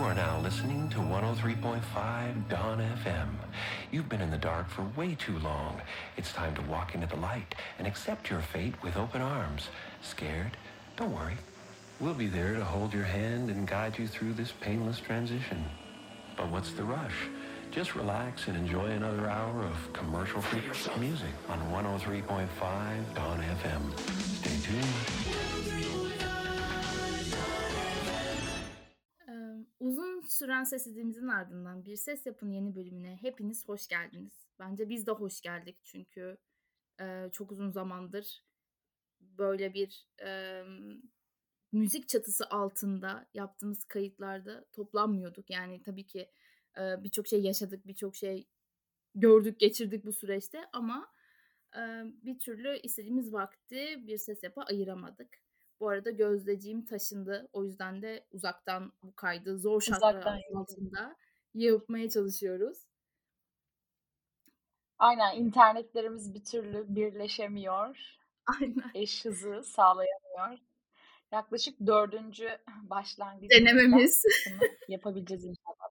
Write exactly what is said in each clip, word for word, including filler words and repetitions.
are now listening to one oh three point five Dawn F M. You've been in the dark for way too long. It's time to walk into the light and accept your fate with open arms. Scared? Don't worry. We'll be there to hold your hand and guide you through this painless transition. But what's the rush? Just relax and enjoy another hour of commercial-free music on one oh three point five Dawn F M. Stay tuned. Ee, uzun süren sessizliğimizin ardından bir Ses Yapın yeni bölümüne hepiniz hoş geldiniz. Bence biz de hoş geldik çünkü e, çok uzun zamandır böyle bir e, müzik çatısı altında yaptığımız kayıtlarda toplanmıyorduk. Yani tabii ki e, birçok şey yaşadık, birçok şey gördük, geçirdik bu süreçte ama e, bir türlü istediğimiz vakti bir Ses Yap'a ayıramadık. Bu arada Gözdeciğim taşındı. O yüzden de uzaktan bu kaydı zor şartlar Uzaktan altında yapmaya çalışıyoruz. Aynen, internetlerimiz bir türlü birleşemiyor. Aynen. Eş hızı sağlayamıyor. Yaklaşık dördüncü başlangıcımızda Denememiz. bunu yapabileceğiz inşallah.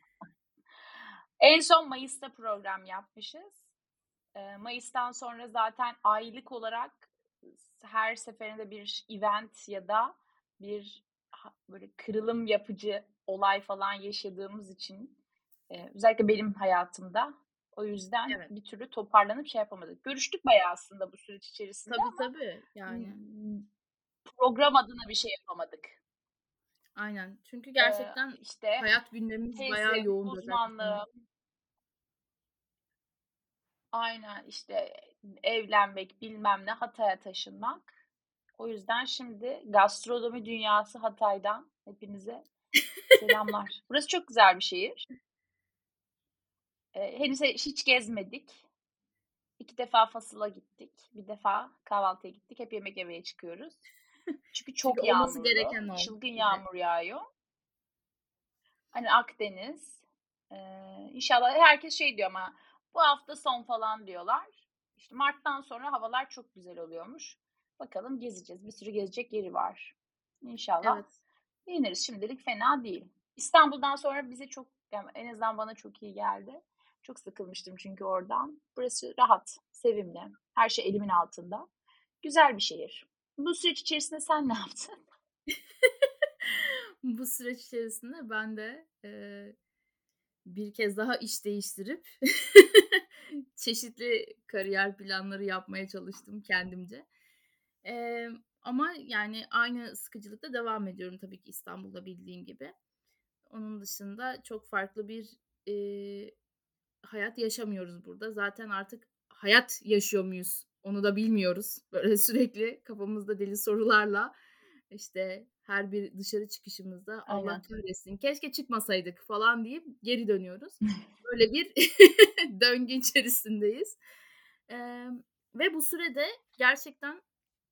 En son Mayıs'ta program yapmışız. Ee, Mayıs'tan sonra zaten aylık olarak her seferinde bir event ya da bir ha- böyle kırılım yapıcı olay falan yaşadığımız için e, özellikle benim hayatımda o yüzden Evet. bir türlü toparlanıp şey yapamadık. Görüştük bayağı aslında bu süreç içerisinde Tabii ama tabii yani. mm, program adına bir şey yapamadık. Aynen. Çünkü Ee, gerçekten işte hayat gündemimiz bayağı tezim, yoğun zaten. uzmanlığım, aynen işte evlenmek, bilmem ne, Hatay'a taşınmak. O yüzden şimdi gastronomi dünyası Hatay'dan hepinize selamlar. Burası çok güzel bir şehir. Ee, henüz hiç gezmedik. İki defa Fasıl'a gittik. Bir defa kahvaltıya gittik. Hep yemek yemeye çıkıyoruz. Çünkü çok Çünkü olması yağmurlu. gereken o Çılgın gibi. yağmur yağıyor. Hani Akdeniz. Ee, inşallah herkes şey diyor ama bu hafta son falan diyorlar. İşte Mart'tan sonra havalar çok güzel oluyormuş. Bakalım gezeceğiz. Bir sürü gezecek yeri var. İnşallah Evet. beğeniriz. Şimdilik fena değil. İstanbul'dan sonra bize çok, yani en azından bana çok iyi geldi. Çok sıkılmıştım çünkü oradan. Burası rahat, sevimli. Her şey elimin altında. Güzel bir şehir. Bu süreç içerisinde sen ne yaptın? Bu süreç içerisinde ben de e, bir kez daha iş değiştirip çeşitli kariyer planları yapmaya çalıştım kendimce. E, ama yani aynı sıkıcılıkta devam ediyorum tabii ki İstanbul'da bildiğin gibi. Onun dışında çok farklı bir e, hayat yaşamıyoruz burada. Zaten artık hayat yaşıyor muyuz? Onu da bilmiyoruz. Böyle sürekli kafamızda deli sorularla işte her bir dışarı çıkışımızda Allah Aynen. kahretsin keşke çıkmasaydık falan deyip geri dönüyoruz. Böyle bir döngü içerisindeyiz. Ee, ve bu sürede gerçekten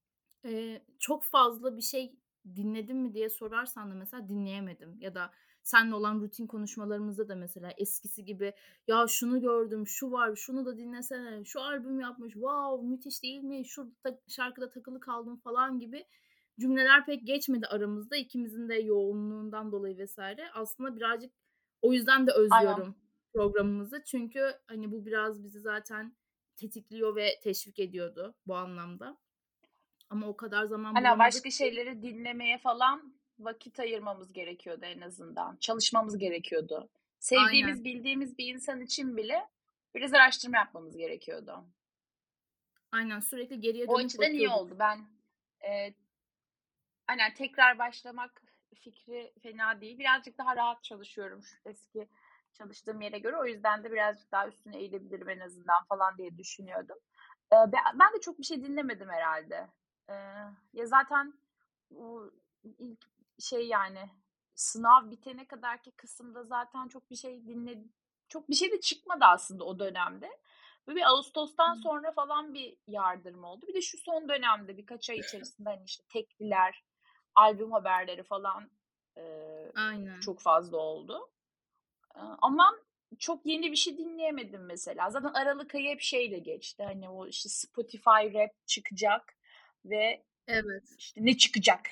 e, çok fazla bir şey dinledim mi diye sorarsan da mesela dinleyemedim. Ya da seninle olan rutin konuşmalarımızda da mesela eskisi gibi ya şunu gördüm, şu var, şunu da dinlesene, şu albüm yapmış, wow müthiş değil mi, şu ta- şarkıda takılı kaldım falan gibi cümleler pek geçmedi aramızda. İkimizin de yoğunluğundan dolayı vesaire. Aslında birazcık o yüzden de Aynen. özlüyorum programımızı. Çünkü hani bu biraz bizi zaten tetikliyor ve teşvik ediyordu bu anlamda. Ama o kadar zaman Hani bulamadık başka ki. şeyleri dinlemeye falan vakit ayırmamız gerekiyordu en azından. Çalışmamız gerekiyordu. Aynen. Sevdiğimiz, bildiğimiz bir insan için bile biraz araştırma yapmamız gerekiyordu. Aynen sürekli geriye O dönüp açıdan iyi bakıyorduk. oldu. Ben e, aynen tekrar başlamak fikri fena değil. Birazcık daha rahat çalışıyorum şu eski çalıştığım yere göre. O yüzden de birazcık daha üstüne eğilebilirim en azından falan diye düşünüyordum. Ee, ben ben de çok bir şey dinlemedim herhalde. Ee, ya zaten bu ilk şey, yani sınav bitene kadarki kısımda zaten çok bir şey dinle çok bir şey de çıkmadı aslında o dönemde. Böyle bir Ağustos'tan sonra falan bir yardırma oldu. Bir de şu son dönemde birkaç ay içerisinde hani işte tekliler, albüm haberleri falan e, Aynen. çok fazla oldu. E, ama çok yeni bir şey dinleyemedim mesela. Zaten Aralık ayı hep şeyle geçti. Hani o işte Spotify Rap çıkacak ve Evet. işte ne çıkacak?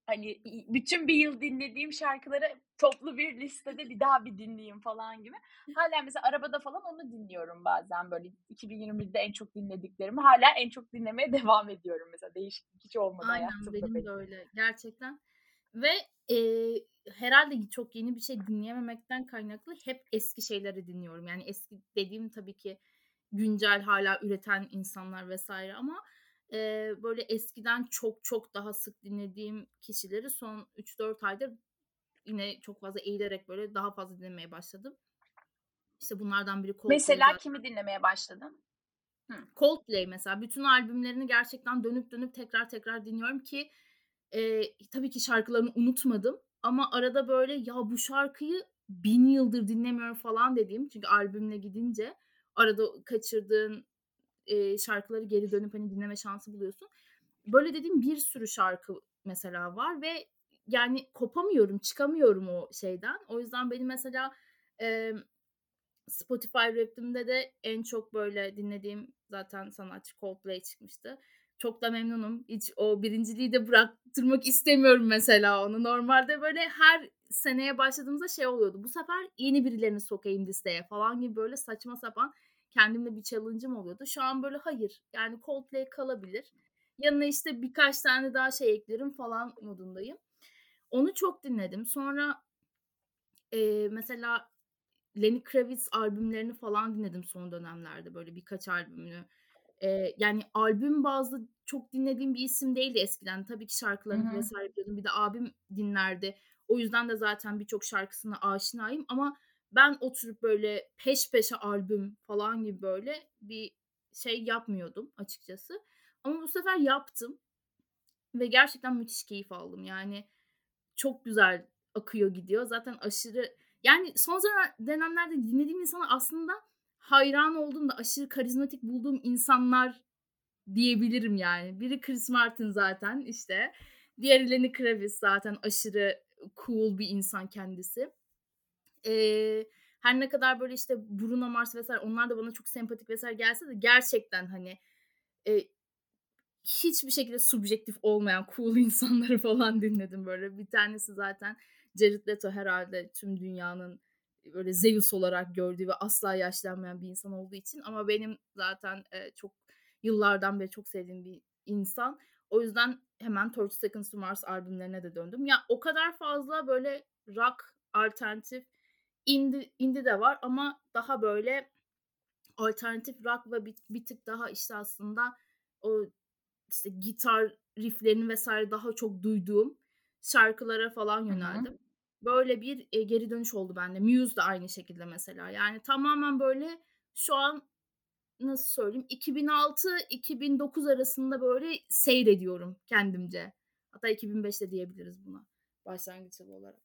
hani bütün bir yıl dinlediğim şarkıları toplu bir listede bir daha bir dinleyeyim falan gibi. Hâlâ mesela arabada falan onu dinliyorum bazen böyle iki bin yirmi birde en çok dinlediklerimi hâlâ en çok dinlemeye devam ediyorum mesela. Değişiklik hiç olmadı Aynen, hayatımda benim de benim. öyle gerçekten ve, eee, herhâlde çok yeni bir şey dinleyememekten kaynaklı hep eski şeyleri dinliyorum. Yani eski dediğim tabii ki güncel hâlâ üreten insanlar vs. ama, eee, böyle eskiden çok çok daha sık dinlediğim kişileri son üç dört aydır yine çok fazla eğilerek böyle daha fazla dinlemeye başladım. İşte bunlardan biri Coldplay Mesela zaten. kimi dinlemeye başladın? Hıı. Coldplay mesela bütün albümlerini gerçekten dönüp dönüp tekrar tekrar dinliyorum ki, eee, tabii ki şarkılarını unutmadım ama arada böyle ya bu şarkıyı bin yıldır dinlemiyorum falan dediğim çünkü albümle gidince arada kaçırdığın, eee, şarkıları geri dönüp hani dinleme şansı buluyorsun. Böyle dediğim bir sürü şarkı mesela var ve yani kopamıyorum, çıkamıyorum o şeyden. O yüzden benim mesela, emm, Spotify Wrapped'imde de en çok böyle dinlediğim zaten sanatçı Coldplay çıkmıştı. Çok da memnunum. Hiç o birinciliği de bıraktırmak istemiyorum mesela onu. Normalde böyle her seneye başladığımızda şey oluyordu, bu sefer yeni birilerini sokayım listeye falan gibi böyle saçma sapan kendimle bir challenge'ım oluyordu. Şu an böyle hayır, yani Coldplay kalabilir. Yanına işte birkaç tane daha şey eklerim falan modundayım. Onu çok dinledim. Sonra, eee, mesela Lenny Kravitz albümlerini falan dinledim son dönemlerde, böyle birkaç albümünü. Eee, yani albüm bazlı çok dinlediğim bir isim değildi eskiden. Tabii ki Hı şarkılarını hı. vesaire biliyordum. Bir de abim dinlerdi. O yüzden de zaten birçok şarkısına aşinayım ama ben oturup böyle peş peşe albüm falan gibi böyle bir şey yapmıyordum açıkçası. Ama bu sefer yaptım ve gerçekten müthiş keyif aldım. Yani çok güzel akıyor gidiyor. Zaten aşırı yani son zaman dönemlerde dinlediğim insanlar aslında hayran olduğum da aşırı karizmatik bulduğum insanlar diyebilirim yani. Biri Chris Martin zaten işte. Diğeri Lenny Kravitz zaten aşırı cool bir insan kendisi. Eee, her ne kadar böyle işte Bruno Mars vesaire onlar da bana çok sempatik vesaire gelse de gerçekten hani, eee, hiçbir şekilde subjektif olmayan cool insanları falan dinledim böyle. Bir tanesi zaten Jared Leto herhâlde tüm dünyanın böyle Zeus olarak gördüğü ve asla yaşlanmayan bir insan olduğu için ama benim zaten, eee, çok yıllardan beri çok sevdiğim bir insan. O yüzden hemen Thirty Seconds to Mars albümlerine de döndüm. Ya, o kadar fazla böyle rock, alternatif, indie indie de var ama daha böyle alternatif rock ve bir bir tık daha işte aslında o işte gitar riff'lerini vesaire daha çok duyduğum şarkılara falan Hı hı. yöneldim. Böyle bir, eee, geri dönüş oldu bende. Muse de aynı şekilde mesela. Yani tamamen böyle şu an nasıl söyleyeyim, iki bin altı iki bin dokuz arasında böyle seyrediyorum kendimce. Hatta iki bin beş de diyebiliriz buna başlangıç yılı olarak.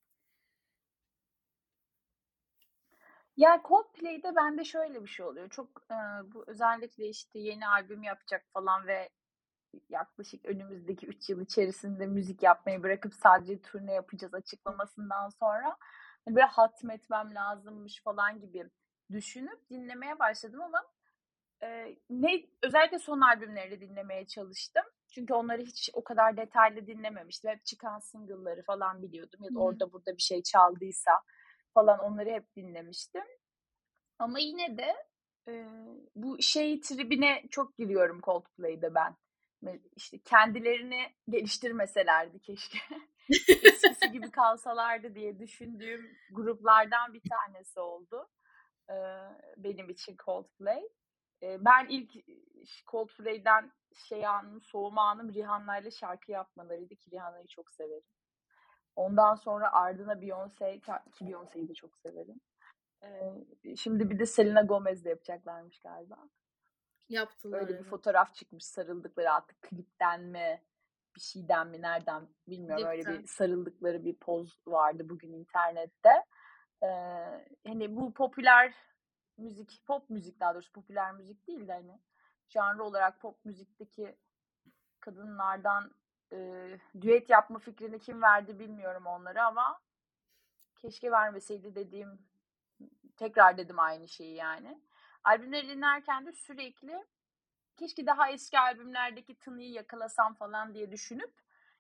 Ya, Coldplay'de bende şöyle bir şey oluyor. Çok, eee, bu özellikle, işte, yeni albüm yapacak falan ve yaklaşık önümüzdeki üç yıl içerisinde müzik yapmayı bırakıp sadece turne yapacağız açıklamasından sonra, hani, böyle hatmetmem lazımmış falan gibi düşünüp dinlemeye başladım ama, eee, ne özellikle son albümlerini dinlemeye çalıştım. Çünkü onları hiç o kadar detaylı dinlememiştim. Hep çıkan single'ları falan biliyordum ya Hı da hı. orada burada bir şey çaldıysa falan onları hep dinlemiştim. Ama yine de, eee, bu şey tribine çok giriyorum Coldplay'de ben. Me işte, kendilerini geliştirmeselerdi keşke. Eskisi gibi kalsalardı diye düşündüğüm gruplardan bir tanesi oldu, eee, benim için Coldplay. Eee, ben ilk, iii, Coldplay'den şey anım, soğuma anım Rihanna'yla şarkı yapmalarıydı ki Rihanna'yı çok severim. Ondan sonra ardına Beyoncé ta ki Beyoncé'yi de çok severim. Eee, şimdi bir de Selena Gomez'le yapacaklarmış galiba. Yaptılar, Öyle bir evet. fotoğraf çıkmış sarıldıkları artık klipten mi, bir şeyden mi, nereden bilmiyorum. Öyle bir Klipten. sarıldıkları bir poz vardı bugün internette. Eee, hani, bu popüler müzik, pop müzik daha doğrusu popüler müzik değil de, hani, janra olarak pop müzikteki kadınlardan, eee, düet yapma fikrini kim verdi bilmiyorum onlara ama keşke vermeseydi dediğim, tekrar dedim aynı şeyi yani. Albümleri dinlerken de sürekli keşke daha eski albümlerdeki tınıyı yakalasam falan diye düşünüp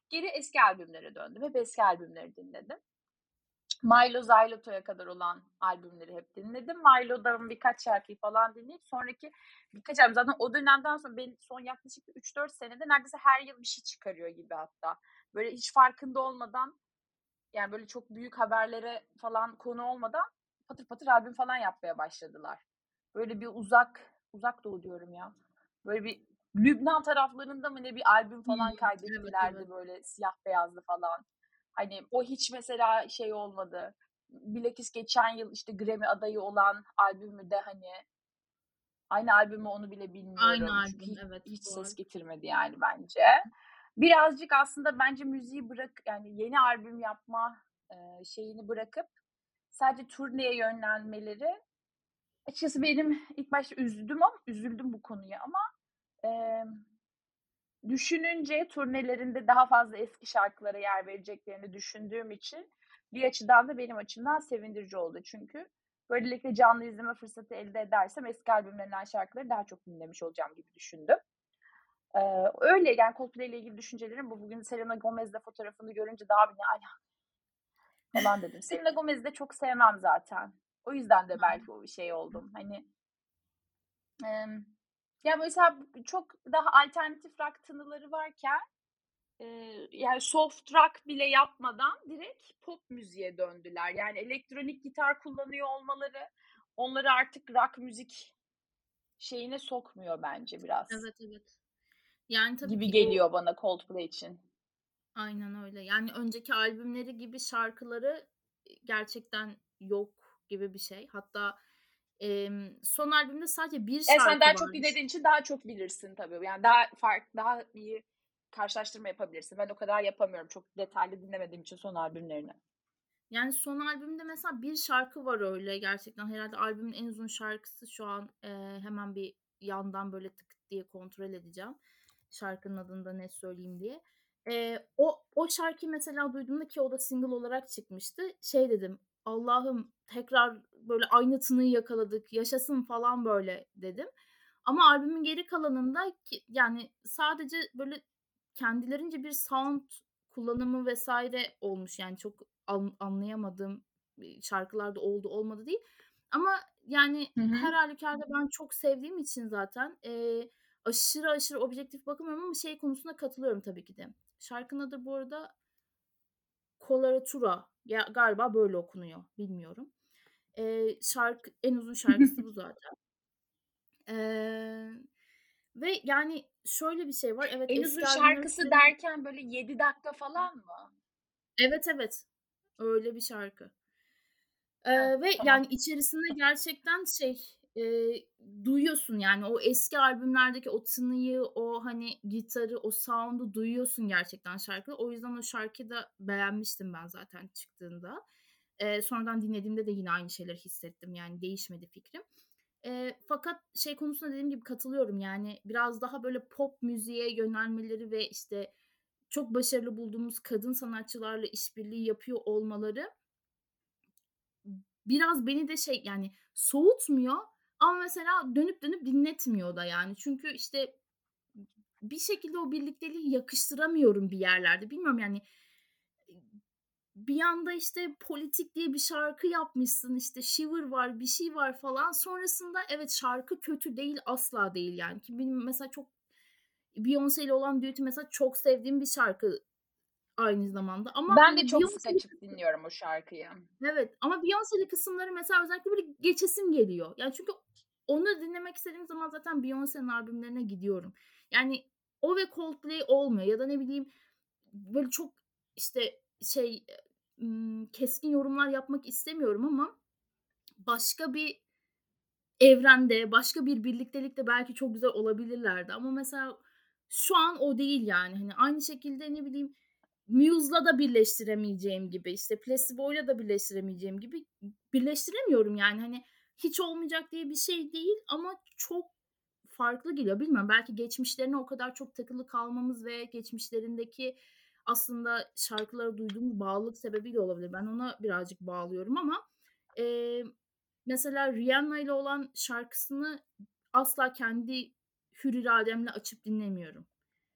Geri eski albümlere döndüm. Hep eski albümleri dinledim. Milo Xyloto'ya kadar olan albümleri hep dinledim. Milo'dan birkaç şarkıyı falan dinleyip sonraki birkaç albüm zaten o dönemden sonra ben son yaklaşık üç dört senede neredeyse her yıl bir şey çıkarıyor gibi hatta. Böyle hiç farkında olmadan yani böyle çok büyük haberlere falan konu olmadan patır patır albüm falan yapmaya başladılar. Böyle bir uzak uzak doğu diyorum ya. Böyle bir Lübnan taraflarında mı ne bir albüm falan Hımm. Evet, kaydettilerdi evet. böyle siyah beyazlı falan. Hani o hiç mesela şey olmadı. Bilakis geçen yıl işte Grammy adayı olan albümü de hani aynı albümü onu bile Aynı bilmiyorum. Çünkü albüm, hiç, evet, hiç bu ses arada. getirmedi yani bence. Birazcık aslında bence müziği bırak yani yeni albüm yapma e, şeyini bırakıp sadece turneye yönlenmeleri açıkçası benim ilk başta üzdüm ama üzüldüm bu konuya ama e, düşününce turnelerinde daha fazla eski şarkılara yer vereceklerini düşündüğüm için bir açıdan da benim açımdan sevindirici oldu. Çünkü böylelikle canlı izleme fırsatı elde edersem eski albümlerinden şarkıları daha çok dinlemiş olacağım gibi düşündüm. Ee, öyle yani Coldplay ile ilgili düşüncelerim bu. Bugün Selena Gomez'le fotoğrafını görünce daha bir ne ala falan dedim. Selena Gomez'i de çok sevmem zaten. O yüzden de belki o şey oldum. Hani e, ya mesela çok daha alternatif rock tınıları varken e, yani soft rock bile yapmadan direkt pop müziğe döndüler. Yani elektronik gitar kullanıyor olmaları onları artık rock müzik şeyine sokmuyor bence biraz. Evet, evet. Yani tabii Gibi ki o geliyor bana Coldplay için. aynen öyle. Yani önceki albümleri gibi şarkıları gerçekten yok gibi bir şey. Hatta, emm, son albümde sadece bir E sen şarkı daha çok vardı. dinlediğin için daha çok bilirsin tabii. Yani daha fark daha iyi karşılaştırma yapabilirsin. Ben o kadar yapamıyorum. Çok detaylı dinlemediğim için son albümlerini. Yani son albümde mesela bir şarkı var öyle gerçekten herhâlde albümün en uzun şarkısı şu an, eee, hemen bir yandan böyle tık diye kontrol edeceğim, şarkının adını da net söyleyeyim diye. Eee, o o şarkıyı mesela duyduğumda ki o da single olarak çıkmıştı, şey dedim, "Allah'ım tekrar böyle aynı tınıyı yakaladık, yaşasın." falan böyle dedim. Ama albümün geri kalanında ki yani sadece böyle kendilerince bir sound kullanımı vesaire olmuş yani çok an anlayamadığım, eee, şarkılar da oldu, olmadı değil. Ama yani Hı hı. her hâlükârda ben çok sevdiğim için zaten, eee, aşırı aşırı objektif bakamıyorum ama şey konusunda katılıyorum tabii ki de. Şarkının adı bu arada Coloratura. Ya, galiba böyle okunuyor, bilmiyorum. Eee, şarkı en uzun şarkısı bu zaten. Eee, ve yani şöyle bir şey var, evet, En uzun eski albümleri şarkısı sürekli derken böyle yedi dakika falan mı? Evet, evet. Öyle bir şarkı. Heh, Eee, ve yani tamam. içerisinde gerçekten şey, eee, duyuyorsun yani o eski albümlerdeki o tınıyı, o, hani, gitarı, o sound'u duyuyorsun gerçekten şarkıda. O yüzden o şarkıyı da beğenmiştim ben zaten çıktığında. Eee, sonradan dinlediğimde de yine aynı şeyleri hissettim yani değişmedi fikrim. Eee, fakat şey konusunda dediğim gibi katılıyorum yani biraz daha böyle pop müziğe yönelmeleri ve, işte, çok başarılı bulduğumuz kadın sanatçılarla işbirliği yapıyor olmaları biraz beni de şey, yani, soğutmuyor ama mesela dönüp dönüp dinletmiyor da yani. Çünkü, işte, bir şekilde o birlikteliği yakıştıramıyorum bir yerlerde. Bilmiyorum, yani, bir yanda, işte, "Politik" diye bir şarkı yapmışsın, işte, Shiver var, bir şey var falan. Sonrasında evet, şarkı kötü değil, asla değil yani. Ki benim mesela çok Beyoncé ile olan düeti mesela çok sevdiğim bir şarkı aynı zamanda ama, Ben hani, de çok sık Beyoncé'li açıp dinliyorum o şarkıyı. Evet ama Beyoncé'li kısımları mesela özellikle böyle geçesim geliyor. Yani çünkü onu dinlemek istediğim zaman zaten Beyoncé'nin albümlerine gidiyorum. Yani o ve Coldplay olmuyor ya da ne bileyim böyle çok, işte, şey, ımm, keskin yorumlar yapmak istemiyorum ama başka bir evrende, başka bir birliktelikte belki çok güzel olabilirlerdi ama mesela şu an o değil yani. Hani, aynı şekilde ne bileyim Muse'la da birleştiremeyeceğim gibi, işte, Placebo'yla da birleştiremeyeceğim gibi birleştiremiyorum yani. Hani, hiç olmayacak diye bir şey değil ama çok farklı geliyor. Bilmiyorum, belki geçmişlerine o kadar çok takılı kalmamız ve geçmişlerindeki aslında şarkılara duyduğumuz bağlılık sebebiyle olabilir. Ben ona birazcık bağlıyorum ama, eee, mesela Rihanna ile olan şarkısını asla kendi hür irademle açıp dinlemiyorum.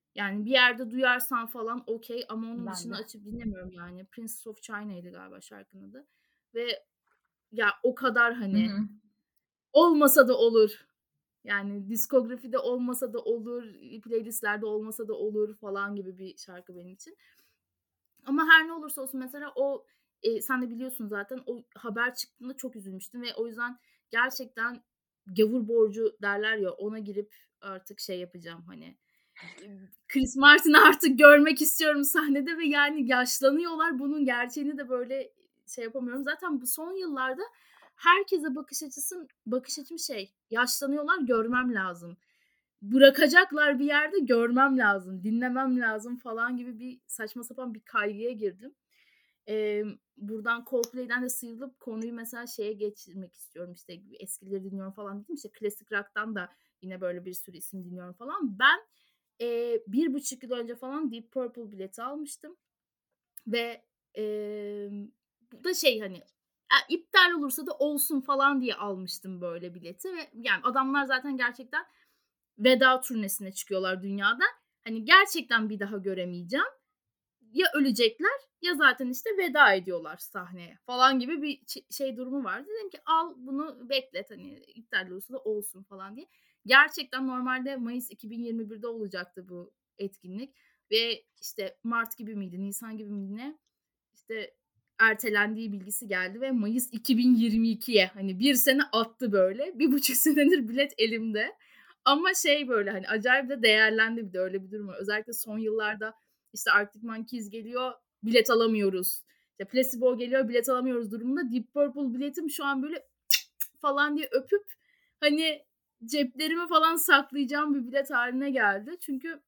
Yani bir yerde duyarsan falan okay ama onun Ben dışında de. açıp dinlemiyorum yani. Princess of China'ydı galiba şarkının adı ve ya o kadar Hı hani hı. olmasa da olur. Yani diskografide olmasa da olur, iii, playlistlerde olmasa da olur falan gibi bir şarkı benim için. Ama her ne olursa olsun mesela o, eee, sen de biliyorsun zaten o haber çıktığında çok üzülmüştüm ve o yüzden gerçekten gavur borcu derler ya, ona girip artık şey yapacağım, hani, eee, Chris Martin'i artık görmek istiyorum sahnede ve yani yaşlanıyorlar. Bunun gerçeğini de böyle şey yapamıyorum. Zaten bu son yıllarda herkese bakış açısı bakış açım şey, yaşlanıyorlar, görmem lazım. Bırakacaklar bir yerde, görmem lazım, dinlemem lazım falan gibi bir saçma sapan bir kaygıya girdim. Emm, buradan Coldplay'den de sıyrılıp konuyu mesela şeye geçirmek istiyorum, işte, eskileri dinliyorum falan dedim, işte, klasik rock'tan da yine böyle bir sürü isim dinliyorum falan. Ben, eee, bir buçuk yıl önce falan Deep Purple bileti almıştım ve, emm, bu da şey, hani, a iptal olursa da olsun falan diye almıştım böyle bileti ve yani adamlar zaten gerçekten veda turnesine çıkıyorlar dünyada. Hani gerçekten bir daha göremeyeceğim. Ya ölecekler ya zaten, işte, veda ediyorlar sahneye falan gibi bir çi şey durumu vardı. Dedim ki al bunu beklet, hani, iptal olursa da olsun falan diye. Gerçekten normalde Mayıs iki bin yirmi birde olacaktı bu etkinlik ve, işte, mart gibi miydi, nisan gibi miydi ne, işte, ertelendiği bilgisi geldi ve Mayıs iki bin yirmi ikiye hani bir sene attı böyle. Bir buçuk senedir bilet elimde ama şey, böyle, hani, acayip de değerlendi bir de öyle bir durum var. Özellikle son yıllarda, işte, Arctic Monkeys geliyor, bilet alamıyoruz. İşte, Placebo geliyor, bilet alamıyoruz durumunda. Deep Purple biletim şu an böyle falan diye öpüp, hani, ceplerime falan saklayacağım bir bilet hâline geldi. Çünkü,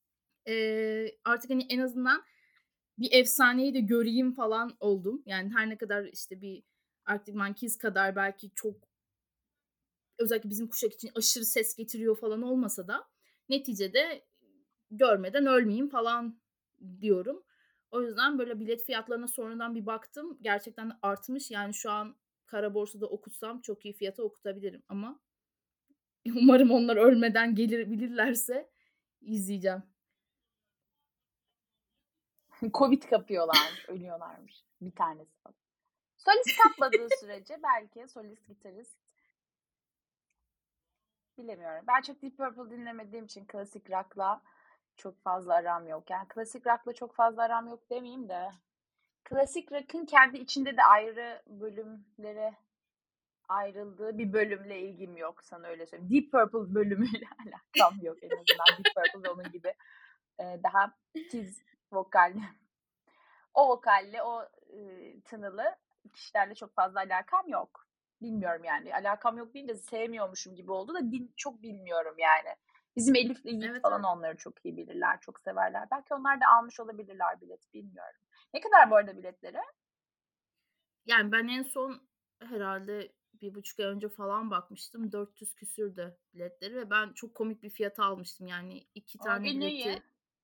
eee, artık, hani, en azından bir efsaneyi de göreyim falan oldum. Yani her ne kadar, işte, bir Arctic Monkeys kadar belki çok özellikle bizim kuşak için aşırı ses getiriyor falan olmasa da neticede görmeden ölmeyeyim falan diyorum. O yüzden böyle bilet fiyatlarına sonradan bir baktım. Gerçekten de artmış. Yani şu an kara borsada okutsam çok iyi fiyata okutabilirim ama umarım onlar ölmeden gelebilirlerse izleyeceğim. Covid kapıyorlarmış, ölüyorlarmış bir tanesi falan. Solist kapmadığı sürece belki solist gitarist bilemiyorum. Ben çok Deep Purple dinlemediğim için klasik rock'la çok fazla aram yok. Yani klasik rock'la çok fazla aram yok demeyeyim de klasik rock'ın kendi içinde de ayrı bölümlere ayrıldığı bir bölümle ilgim yok, sana öyle söyleyeyim. Deep Purple bölümüyle alakam yok en azından. Deep Purple ve onun gibi eee, daha tiz vokalli, o vokalle, o eee, tınılı kişilerle çok fazla alakam yok. Bilmiyorum yani. Alakam yok değil de sevmiyormuşum gibi oldu da din, çok bilmiyorum yani. Bizim Elif'le Yiğit Evet, falan evet. onları çok iyi bilirler, çok severler. Belki onlar da almış olabilirler bilet, bilmiyorum. Ne kadar bu arada biletleri? Yani ben en son herhâlde bir buçuk ay önce falan bakmıştım. dört yüz küsürdü biletleri ve ben çok komik bir fiyata almıştım. Yani iki Aa, tane gene iyi. bileti.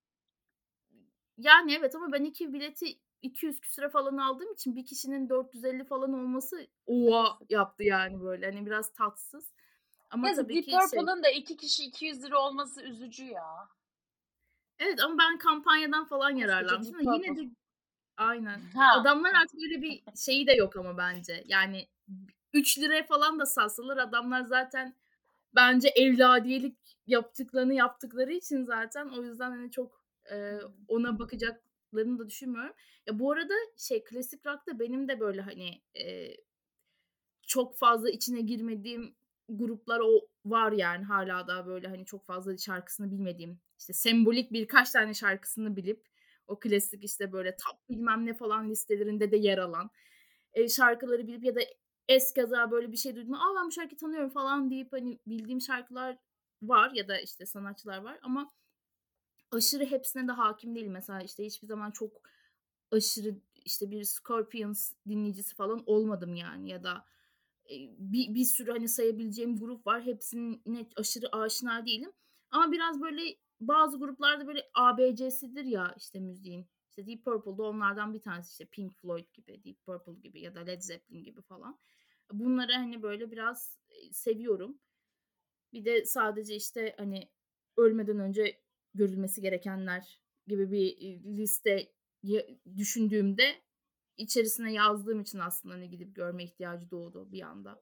Yani evet ama ben iki bileti iki yüz küsura falan aldığım için bir kişinin dört yüz elli falan olması "oha" Yazık. yaptı yani böyle. Hani biraz tatsız ama Yazık. tabii Deep ki şey. Purple'ın da iki kişi iki yüz lira olması üzücü ya. Evet ama ben kampanyadan falan Koskoca yararlanmıştım Deep da yine Purple. de aynen. Ha. Adamlar artık öyle bir şeyi de yok ama bence. Yani üç liraya falan da satsalar adamlar zaten bence evladiyelik yaptıklarını yaptıkları için zaten o yüzden, hani, çok, eee, Hmm. ona bakacaklarını da düşünmüyorum. Ya, bu arada şey, klasik rock'ta benim de böyle, hani, eee, çok fazla içine girmediğim gruplar o var yani hâlâ daha böyle, hani, çok fazla şarkısını bilmediğim, işte, sembolik birkaç tane şarkısını bilip o klasik, işte, böyle top bilmem ne falan listelerinde de yer alan, eee, şarkıları bilip ya da eskaza böyle bir şey duyduğumda, "A, ben bu şarkıyı tanıyorum." falan deyip, hani, bildiğim şarkılar var ya da, işte, sanatçılar var ama aşırı hepsine de hâkim değilim. Mesela, işte, hiçbir zaman çok aşırı, işte, bir Scorpions dinleyicisi falan olmadım yani ya da, eee, bir bir sürü, hani, sayabileceğim grup var. Hepsine aşırı aşina değilim ama biraz, böyle, bazı gruplarda, böyle, A B C'sidir ya, işte, müziğin. İşte, Deep Purple da onlardan bir tanesi. İşte, Pink Floyd gibi, Deep Purple gibi ya da Led Zeppelin gibi falan. Bunları, hani, böyle, biraz, eee, seviyorum. Bir de sadece, işte, hani, ölmeden önce görülmesi gerekenler gibi bir, iii, liste ya düşündüğümde içerisine yazdığım için aslında, hani, gidip görme ihtiyacı doğdu bir anda.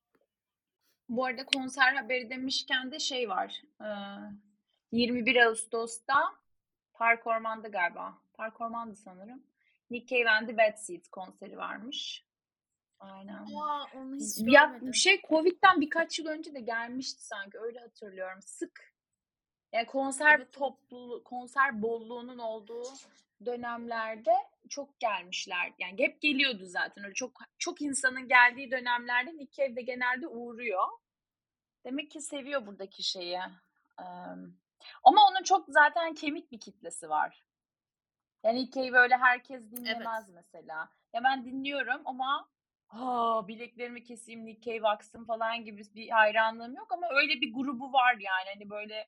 Bu arada konser haberi demişken de şey var, eee, yirmi bir Ağustos'ta Park Orman'da galiba, Park Orman'dı sanırım. Nick Cave and the Bad Seeds konseri varmış. Aynen. A! Onu hiç Z ya, görmedim. şey, COVID'den birkaç yıl önce de gelmişti sanki, öyle hatırlıyorum. Sık, yani konser Evet, evet. toplu konser bolluğunun olduğu dönemlerde çok gelmişler. Yani hep geliyordu zaten. Öyle çok çok insanın geldiği dönemlerde Nick Cave de genelde uğruyor. Demek ki seviyor buradaki şeyi. Emm, ama onun çok zaten kemik bir kitlesi var. Yani Nick Cave'i öyle herkes Evet. dinlemez mesela. Ya ben dinliyorum ama "Ha, bileklerimi keseyim, Nick Cave aksın." falan gibi bir hayranlığım yok ama öyle bir grubu var yani. Hani böyle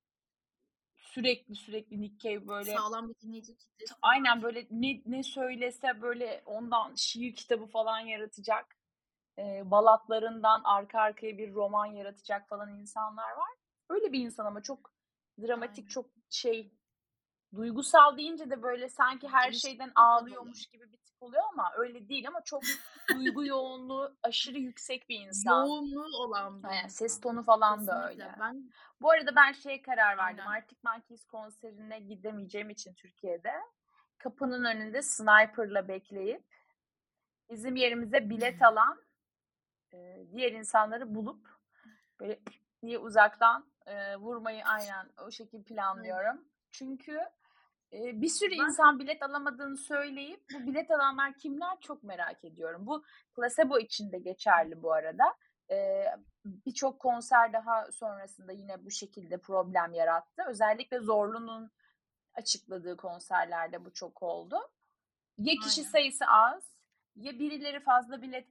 sürekli sürekli Nick Cave böyle Sağlam bir dinleyici kitlesi aynen var. böyle ne ne söylese böyle ondan şiir kitabı falan yaratacak, eee, balatlarından arka arkaya bir roman yaratacak falan insanlar var. Öyle bir insan ama çok dramatik, Aynen. çok şey, duygusal deyince de böyle sanki her Değişik şeyden ruh havalı. ağlıyormuş gibi bir tip oluyor ama öyle değil ama çok duygu yoğunluğu aşırı yüksek bir insan. Yoğunluğu olan bir Aynen, ses insan. tonu falan da öyle. Kesinlikle. Ben Bu arada ben şeye karar verdim. Aynen. Arctic Monkeys konserine gidemeyeceğim için Türkiye'de kapının önünde sniper'la bekleyip bizim yerimize bilet alan, eee, diğer insanları bulup böyle diye uzaktan, eee, vurmayı aynen o şekil Aynen. planlıyorum. Çünkü, eee, bir sürü Ben insan bilet alamadığını söyleyip bu bilet alanlar kimler çok merak ediyorum. Bu Placebo için de geçerli bu arada. Eee, birçok konser daha sonrasında yine bu şekilde problem yarattı. Özellikle Zorlu'nun açıkladığı konserlerde bu çok oldu. Ya kişi Aynen. sayısı az ya birileri fazla bilet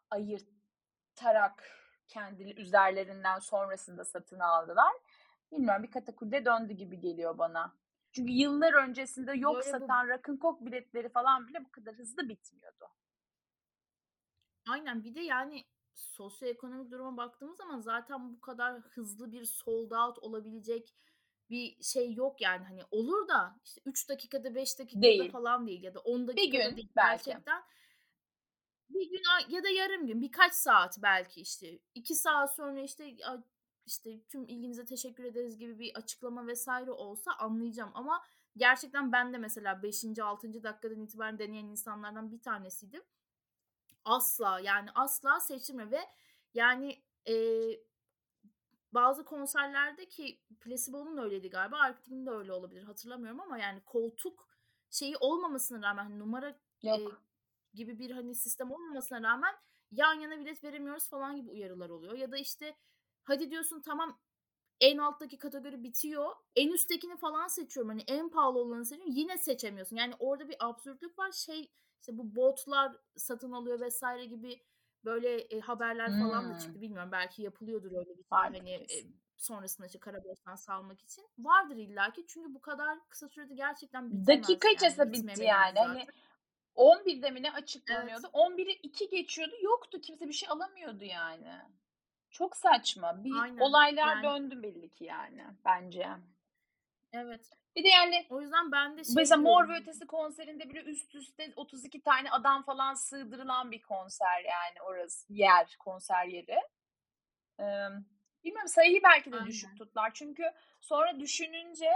ayırtarak kendi üzerlerinden sonrasında satın aldılar. Bilmiyorum, bir katakulde döndü gibi geliyor bana. Çünkü yıllar öncesinde yok Böyle bu satan Rock'n'Coke biletleri falan bile bu kadar hızlı bitmiyordu. Aynen. Bir de yani sosyoekonomik duruma baktığımız zaman zaten bu kadar hızlı bir sold out olabilecek bir şey yok yani. Hani olur da işte üç dakikada beş dakikada Değil. falan değil ya da on Bir dakikada gün değil. belki. Gerçekten bir gün a ya da yarım gün, birkaç saat belki işte. iki saat sonra işte, a işte "Tüm ilginize teşekkür ederiz." gibi bir açıklama vesaire olsa anlayacağım ama gerçekten ben de mesela beşinci altıncı dakikadan itibaren deneyen insanlardan bir tanesiydim. Asla, yani asla seçilmiyor ve yani, eee, bazı konserlerde ki Placebo'nun öyleydi galiba, Arctic'in de öyle olabilir, hatırlamıyorum ama yani koltuk şeyi olmamasına rağmen, hani, numara, eee, Yok. gibi bir, hani, sistem olmamasına rağmen yan yana bilet veremiyoruz falan gibi uyarılar oluyor ya da, işte, hadi diyorsun tamam en alttaki kategori bitiyor. En üsttekini falan seçiyorum. Hani en pahalı olanı seçiyorum. Yine seçemiyorsun. Yani orada bir absürtlük var. Şey, işte bu botlar satın alıyor vesaire gibi böyle, eee, haberler falan da Hımm. çıktı. Bilmiyorum belki yapılıyordur öyle bir şey, Vardır hani, eee, kesin. sonrasında işte kara borsadan salmak için. Vardır illaki çünkü bu kadar kısa sürede gerçekten Dakika bitemez. Yani içerisinde bitti bitmemeliydi yani. Hani zaten. on birde mi ne Evet, açıklanıyordu? on biri iki geçiyordu. Yoktu. Kimse bir şey alamıyordu yani. Çok saçma. Bir aynen. olaylar Yani döndü belli ki yani bence. evet. Bir de yani O yüzden ben de şey mesela Mor ve diyorum. Ötesi konserinde bile üst üste otuz iki tane adam falan sığdırılan bir konser yani orası yer, konser yeri. Emm, bilmiyorum sayıyı belki de düşük Aynen. tuttular. Çünkü sonra düşününce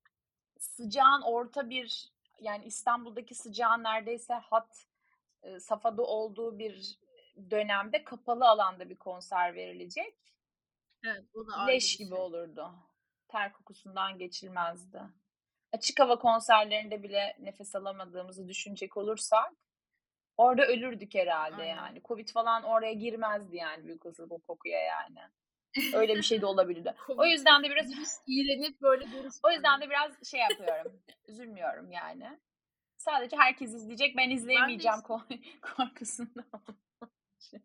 sıcağın orta bir yani İstanbul'daki sıcağın neredeyse hat, eee, safhada olduğu bir dönemde kapalı alanda bir konser verilecek. Evet, o da ayrı Leş bir gibi şey. olurdu. Ter kokusundan geçilmezdi. Açık hava konserlerinde bile nefes alamadığımızı düşünecek olursak orada ölürdük herhâlde Aynen. yani. Covid falan oraya girmezdi yani büyük olasılık o kokuya yani. Öyle bir şey de olabilirdi. O Covid yüzden de biraz virüs iğrenip böyle o yüzden görüşmezdi. de biraz şey yapıyorum, üzülmüyorum yani. Sadece herkes izleyecek, ben Ben de izleyemeyeceğim işte ko korkusunda olduğum için.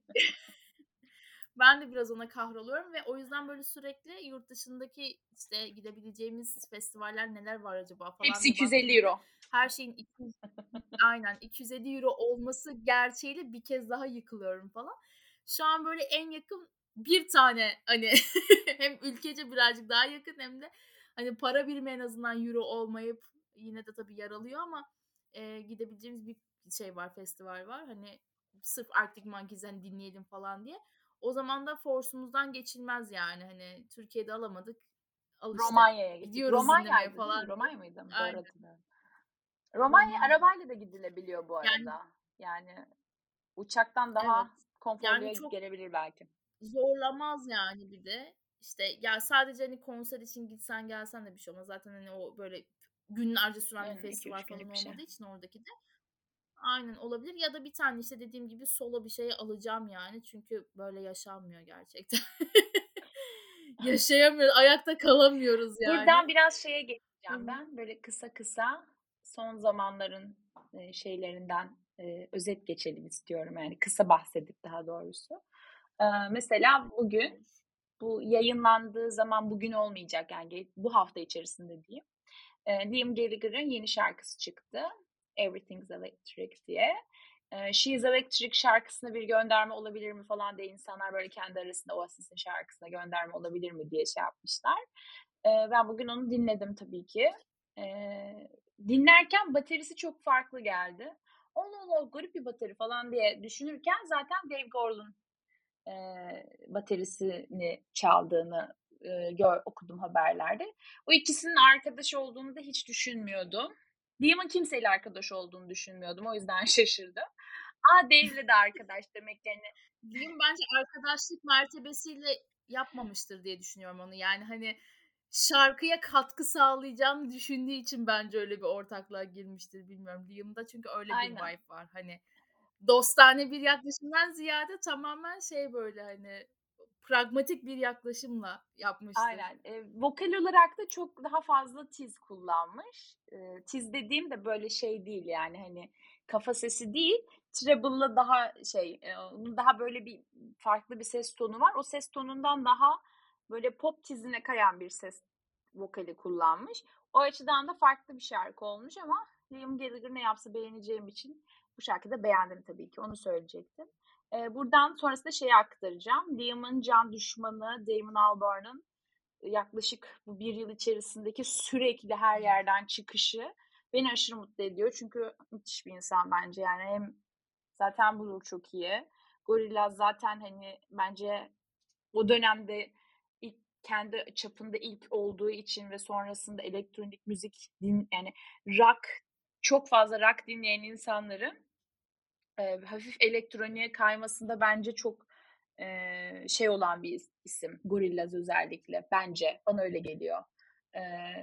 ben de biraz ona kahroluyorum ve o yüzden böyle sürekli yurt dışındaki, işte, gidebileceğimiz festivaller neler var acaba falan Hepsi diye iki yüz elli baktığımda euro. her şeyin iki yüz aynen iki yüz elli euro olması gerçeğiyle bir kez daha yıkılıyorum falan. Şu an böyle en yakın bir tane, hani, hem ülkece birazcık daha yakın hem de hani para birimi en azından euro olmayıp yine de tabii yer alıyor ama eee, gidebileceğimiz bir şey var, festival var. Hani sırf Arctic Monkeys'i hani dinleyelim falan diye. O zaman da forsumuzdan geçilmez yani. Hani Türkiye'de alamadık. Al işte Romanya'ya gittik. gidiyoruz dinlemeye Romanya'ydı değil falan mi? diye. Romanya mıydı? Doğru Aynen. hatırlıyorum. Romanya Romanya. arabayla da gidilebiliyor bu Yani arada. Yani uçaktan evet. daha konforluya Yani çok gelebilir belki. zorlamaz yani bir de. İşte ya sadece hani konser için gitsen gelsen de bir şey olmaz. Zaten hani o böyle günlerce süren bir Yani iki festival üç falan günlük bir şey. olmadığı için oradaki de. Aynen olabilir ya da bir tane işte dediğim gibi solo bir şey alacağım yani. Çünkü böyle yaşanmıyor gerçekten. Yaşayamıyoruz, ayakta kalamıyoruz yani. Buradan biraz şeye Hı geçeceğim hı. ben. Böyle kısa kısa son zamanların e, şeylerinden e, özet geçelim istiyorum. Yani kısa bahsedip daha doğrusu. Ee, mesela bugün bu yayınlandığı zaman bugün olmayacak yani bu hafta içerisinde diyeyim. Ee, Liam Gallagher'ın yeni şarkısı çıktı. Everything's Electric diye. Ee, She's Electric şarkısına bir gönderme olabilir mi falan diye insanlar böyle kendi arasında Oasis'in şarkısına gönderme olabilir mi diye şey yapmışlar. Ee, ben bugün onu dinledim tabii ki. Ee, dinlerken baterisi çok farklı geldi. Allah Allah garip bir bateri falan diye düşünürken zaten Dave Grohl'un e, baterisini çaldığını e, gör, okudum haberlerde. O ikisinin arkadaş olduğunu da hiç düşünmüyordum. Liam'ın kimseyle arkadaş olduğunu düşünmüyordum. O yüzden şaşırdım. Aa Dave'le de arkadaş demek yani. Liam bence arkadaşlık mertebesiyle yapmamıştır diye düşünüyorum onu. Yani hani şarkıya katkı sağlayacağını düşündüğü için bence öyle bir ortaklığa girmiştir. Bilmiyorum. Liam'da çünkü öyle bir Aynen. vibe var. Hani dostane bir yaklaşımdan ziyade tamamen şey böyle hani pragmatik bir yaklaşımla yapmıştır. Aynen. E, vokal olarak da çok daha fazla tiz kullanmış. E, tiz dediğim de böyle şey değil yani hani kafa sesi değil. Treble'la daha şey, e, onun daha böyle bir farklı bir ses tonu var. O ses tonundan daha böyle pop tizine kayan bir ses vokali kullanmış. O açıdan da farklı bir şarkı olmuş ama Liam Gallagher ne yapsa beğeneceğim için bu şarkıyı da beğendim tabii ki. Onu söyleyecektim. E, buradan sonrasında şeyi aktaracağım. Liam'ın can düşmanı Damon Albarn'ın yaklaşık bu bir yıl içerisindeki sürekli her yerden çıkışı beni aşırı mutlu ediyor. Çünkü müthiş bir insan bence yani hem zaten bu yıl çok iyi. Gorillaz zaten hani bence o dönemde ilk kendi çapında ilk olduğu için ve sonrasında elektronik müzik din, yani rock çok fazla rock dinleyen insanların e, hafif elektroniğe kaymasında bence çok e, şey olan bir isim. Gorillaz özellikle. Bence. Bana öyle geliyor. E,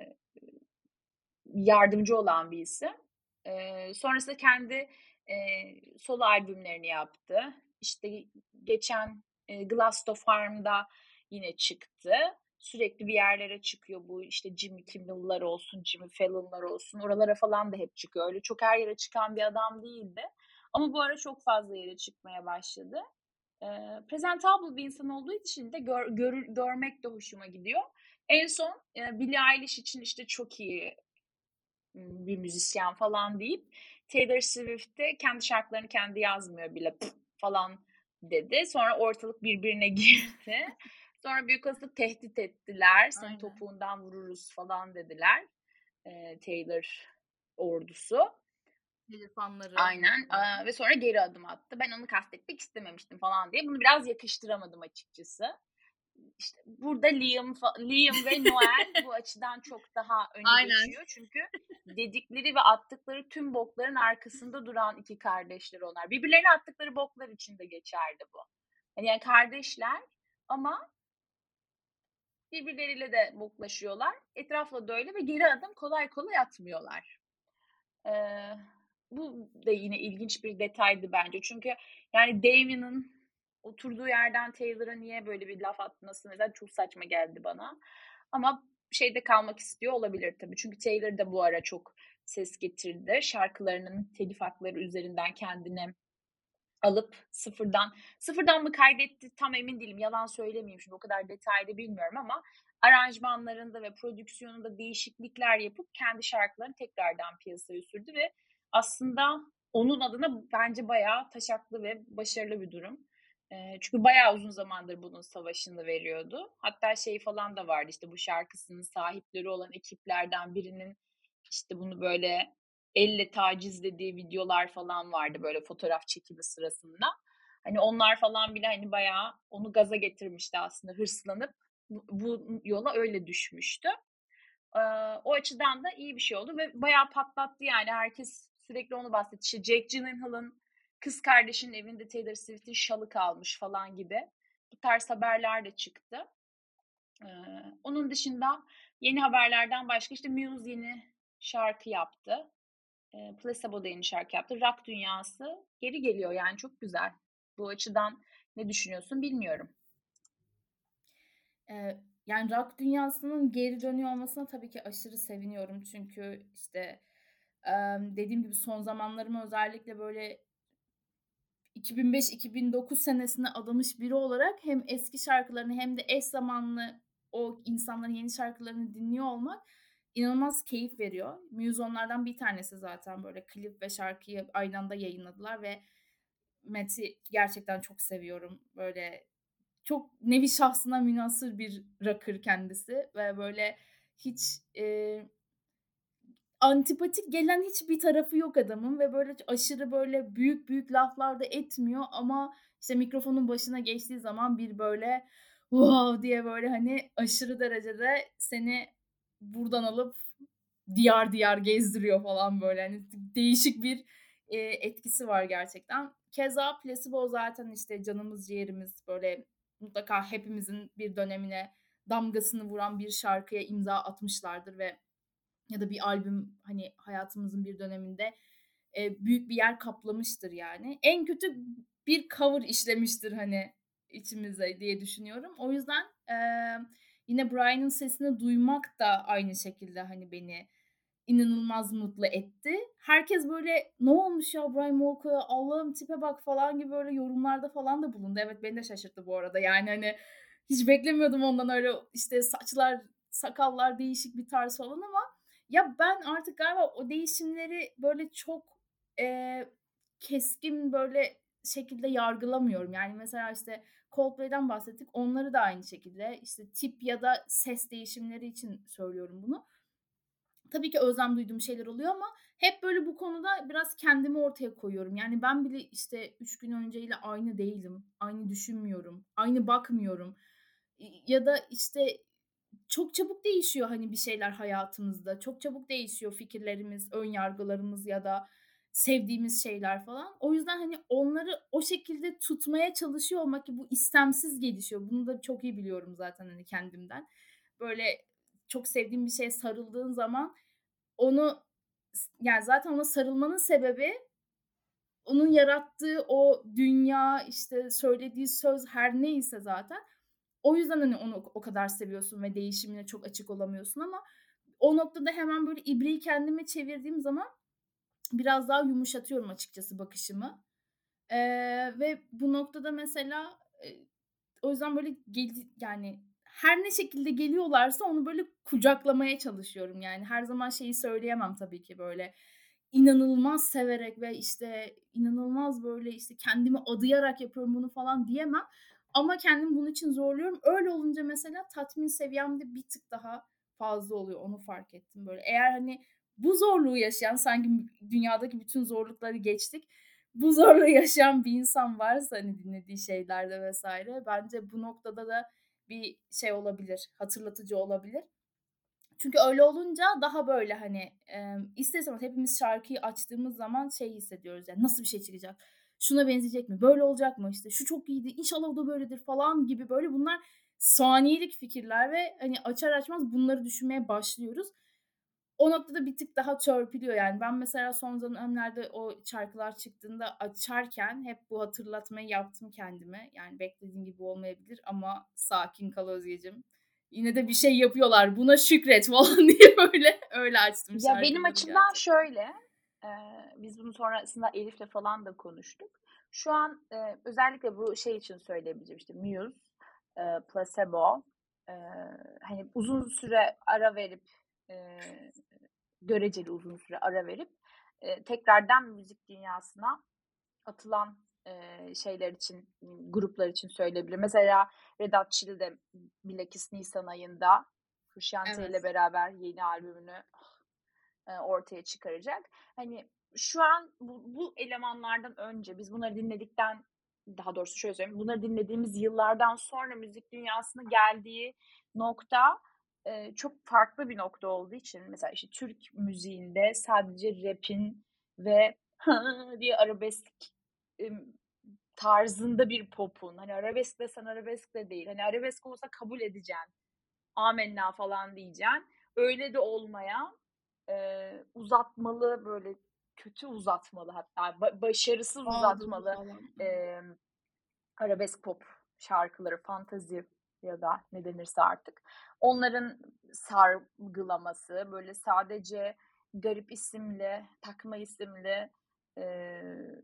yardımcı olan bir isim. E, sonrasında kendi e, solo albümlerini yaptı. İşte geçen e, Glass to Farm'da yine çıktı. Sürekli bir yerlere çıkıyor bu işte Jimmy Kimmel'lar olsun, Jimmy Fallon'lar olsun. Oralara falan da hep çıkıyor. Öyle çok her yere çıkan bir adam değildi. Ama bu ara çok fazla yere çıkmaya başladı. E, presentable bir insan olduğu için de gör, gör, görmek de hoşuma gidiyor. En son e, Billie Eilish için işte çok iyi bir müzisyen falan deyip Taylor Swift'te kendi şarkılarını kendi yazmıyor bile falan dedi. Sonra ortalık birbirine girdi. Sonra büyük olasılık tehdit ettiler. Senin Aynen. topuğundan vururuz falan dediler. E, Taylor ordusu. Taylor fanları. Aynen. Falan. Aa, ve sonra geri adım attı. Ben onu kastetmek istememiştim falan diye. Bunu biraz yakıştıramadım açıkçası. İşte burada Liam, Liam ve Noel bu açıdan çok daha öne Aynen. geçiyor. Çünkü dedikleri ve attıkları tüm bokların arkasında duran iki kardeşler onlar. Birbirlerine attıkları boklar için de geçerli bu. Yani kardeşler ama birbirleriyle de boklaşıyorlar. Etrafla da öyle ve geri adım kolay kolay atmıyorlar. Ee, bu da yine ilginç bir detaydı bence. Çünkü yani Damien'ın oturduğu yerden Taylor'a niye böyle bir laf atması mesela çok saçma geldi bana. Ama şeyde kalmak istiyor olabilir tabii. Çünkü Taylor da bu ara çok ses getirdi. Şarkılarının telif hakları üzerinden kendine alıp sıfırdan sıfırdan mı kaydetti tam emin değilim. Yalan söylemeyeyim şimdi o kadar detaylı bilmiyorum ama aranjmanlarında ve prodüksiyonunda değişiklikler yapıp kendi şarkılarını tekrardan piyasaya sürdü ve aslında onun adına bence bayağı taşaklı ve başarılı bir durum. E, çünkü bayağı uzun zamandır bunun savaşını veriyordu. Hatta şey falan da vardı, işte bu şarkısının sahipleri olan ekiplerden birinin işte bunu böyle elle tacizlediği videolar falan vardı böyle fotoğraf çekimi sırasında. Hani onlar falan bile hani bayağı onu gaza getirmişti aslında, hırslanıp bu, bu yola öyle düşmüştü. Ee, o açıdan da iyi bir şey oldu ve bayağı patlattı yani. Herkes sürekli onu bahsetti. İşte Jake Gyllenhaal'ın kız kardeşinin evinde Taylor Swift'in şalı kalmış falan gibi. Bu tarz haberler de çıktı. Ee, onun dışında yeni haberlerden başka işte Muse yeni şarkı yaptı. Ee, Placebo da yeni şarkı yaptı. Rock dünyası geri geliyor yani, çok güzel. Bu açıdan ne düşünüyorsun bilmiyorum. Ee, yani rock dünyasının geri dönüyor olmasına tabii ki aşırı seviniyorum. Çünkü işte em, dediğim gibi son zamanlarımı özellikle böyle iki bin beş iki bin dokuz senesine adamış biri olarak hem eski şarkılarını hem de eş zamanlı o insanların yeni şarkılarını dinliyor olmak inanılmaz keyif veriyor. Muse onlardan bir tanesi zaten, böyle klip ve şarkıyı aynı anda yayınladılar ve Matt'i gerçekten çok seviyorum. Böyle çok nevi şahsına münhasır bir rocker kendisi ve böyle hiç e, antipatik gelen hiçbir tarafı yok adamın ve böyle aşırı böyle büyük büyük laflar da etmiyor ama işte mikrofonun başına geçtiği zaman bir böyle wow diye böyle hani aşırı derecede seni buradan alıp diyar diyar gezdiriyor falan, böyle hani değişik bir e, etkisi var gerçekten. Keza Placebo zaten işte canımız ciğerimiz, böyle mutlaka hepimizin bir dönemine damgasını vuran bir şarkıya imza atmışlardır ve ya da bir albüm hani hayatımızın bir döneminde e, büyük bir yer kaplamıştır yani. En kötü bir cover işlemiştir hani içimize diye düşünüyorum. O yüzden e, yine Brian'ın sesini duymak da aynı şekilde hani beni inanılmaz mutlu etti. Herkes böyle ne olmuş ya Brian Molko'ya, Allah'ım tipe bak falan gibi böyle yorumlarda falan da bulundu. Evet, beni de şaşırttı bu arada. Yani hani hiç beklemiyordum ondan öyle işte saçlar, sakallar değişik bir tarz falan ama ya ben artık galiba o değişimleri böyle çok eee, keskin böyle şekilde yargılamıyorum. Yani mesela işte Coldplay'den bahsettik. Onları da aynı şekilde işte tip ya da ses değişimleri için söylüyorum bunu. Tabii ki özlem duyduğum şeyler oluyor ama hep böyle bu konuda biraz kendimi ortaya koyuyorum. Yani ben bile işte üç gün önceyle aynı değilim. Aynı düşünmüyorum. Aynı bakmıyorum. Ya da işte çok çabuk değişiyor hani bir şeyler hayatımızda. Çok çabuk değişiyor fikirlerimiz, ön yargılarımız ya da sevdiğimiz şeyler falan. O yüzden hani onları o şekilde tutmaya çalışıyor olmak, ki bu istemsiz gelişiyor. Bunu da çok iyi biliyorum zaten hani kendimden. Böyle çok sevdiğim bir şeye sarıldığın zaman onu yani zaten ona sarılmanın sebebi onun yarattığı o dünya, işte söylediği söz her neyse zaten. O yüzden hani onu o kadar seviyorsun ve değişimine çok açık olamıyorsun ama o noktada hemen böyle ibreyi kendime çevirdiğim zaman biraz daha yumuşatıyorum açıkçası bakışımı. Eee, ve bu noktada mesela, eee, o yüzden böyle geli yani her ne şekilde geliyorlarsa onu böyle kucaklamaya çalışıyorum. Yani her zaman şeyi söyleyemem tabii ki, böyle inanılmaz severek ve işte inanılmaz böyle işte kendimi adayarak yapıyorum bunu falan diyemem. Ama kendimi bunun için zorluyorum. Öyle olunca mesela tatmin seviyem de bir tık daha fazla oluyor. Onu fark ettim böyle. Eğer hani bu zorluğu yaşayan, sanki dünyadaki bütün zorlukları geçtik, bu zorluğu yaşayan bir insan varsa hani dinlediği şeylerde vesaire, bence bu noktada da bir şey olabilir, hatırlatıcı olabilir. Çünkü öyle olunca daha böyle hani e, ister istemez hepimiz şarkıyı açtığımız zaman şey hissediyoruz, yani nasıl bir şey çıkacak? Şuna benzeyecek mi? Böyle olacak mı? İşte şu çok iyiydi. İnşallah o da böyledir falan gibi, böyle bunlar saniyelik fikirler ve hani açar açmaz bunları düşünmeye başlıyoruz. O noktada bir tık daha törpülüyor yani. Ben mesela son dönemlerde o şarkılar çıktığında açarken hep bu hatırlatmayı yaptım kendime. Yani beklediğin gibi olmayabilir ama sakin kal Özgeciğim. Yine de bir şey yapıyorlar. Buna şükret falan diye böyle öyle açtım Ya benim şarkıları açımdan gerçekten. şöyle, e, biz bunu sonrasında Elif'le falan da konuştuk. Şu an e, özellikle bu şey için söyleyebilirim, işte Muse, e, Placebo, e, hani uzun süre ara verip, e, göreceli uzun süre ara verip e, tekrardan müzik dünyasına atılan e, şeyler için, gruplar için söyleyebilirim. Mesela Red Hot Chili de bilakis Nisan ayında Frusciante Evet. ile beraber yeni albümünü e, ortaya çıkaracak. Hani şu an bu, bu elemanlardan önce biz bunları dinledikten, daha doğrusu şöyle söyleyeyim, bunları dinlediğimiz yıllardan sonra müzik dünyasına geldiği nokta e, çok farklı bir nokta olduğu için, mesela işte Türk müziğinde sadece rap'in ve diye arabesk e, tarzında bir popun, hani arabesk desen arabesk de değil, hani arabesk olsa kabul edeceksin, amenna falan diyeceksin, öyle de olmayan e, uzatmalı, böyle kötü uzatmalı, hatta ba- başarısız Ağdalı uzatmalı falan. e, arabesk pop şarkıları, fantazi ya da ne denirse artık, onların sargılaması, böyle sadece garip isimli, takma isimli e,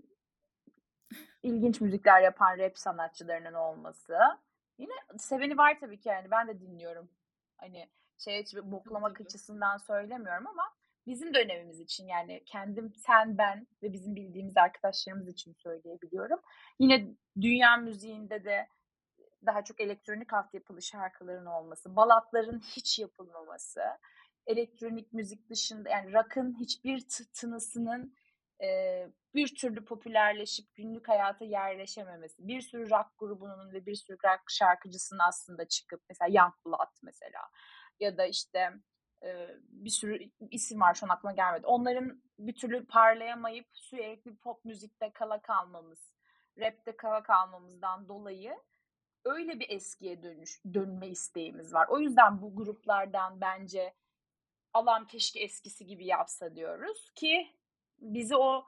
ilginç müzikler yapan rap sanatçılarının olması. Yine seveni var tabii ki, yani ben de dinliyorum. Hani şey, boklamak Tabii. açısından söylemiyorum ama bizim dönemimiz için, yani kendim, sen, ben ve bizim bildiğimiz arkadaşlarımız için söyleyebiliyorum. Yine dünya müziğinde de daha çok elektronik altyapılı şarkıların olması, balatların hiç yapılmaması, elektronik müzik dışında, yani rock'ın hiçbir tınısının e, bir türlü popülerleşip günlük hayata yerleşememesi, bir sürü rock grubunun ve bir sürü rock şarkıcısının aslında çıkıp, mesela Youngblood mesela, ya da işte e, bir sürü isim var, şu an aklıma gelmedi, onların bir türlü parlayamayıp sürekli pop müzikte kala kalmamız, rapte kala kalmamızdan dolayı öyle bir eskiye dönüş, dönme isteğimiz var. O yüzden bu gruplardan bence Allah'ım keşke eskisi gibi yapsa diyoruz ki bizi o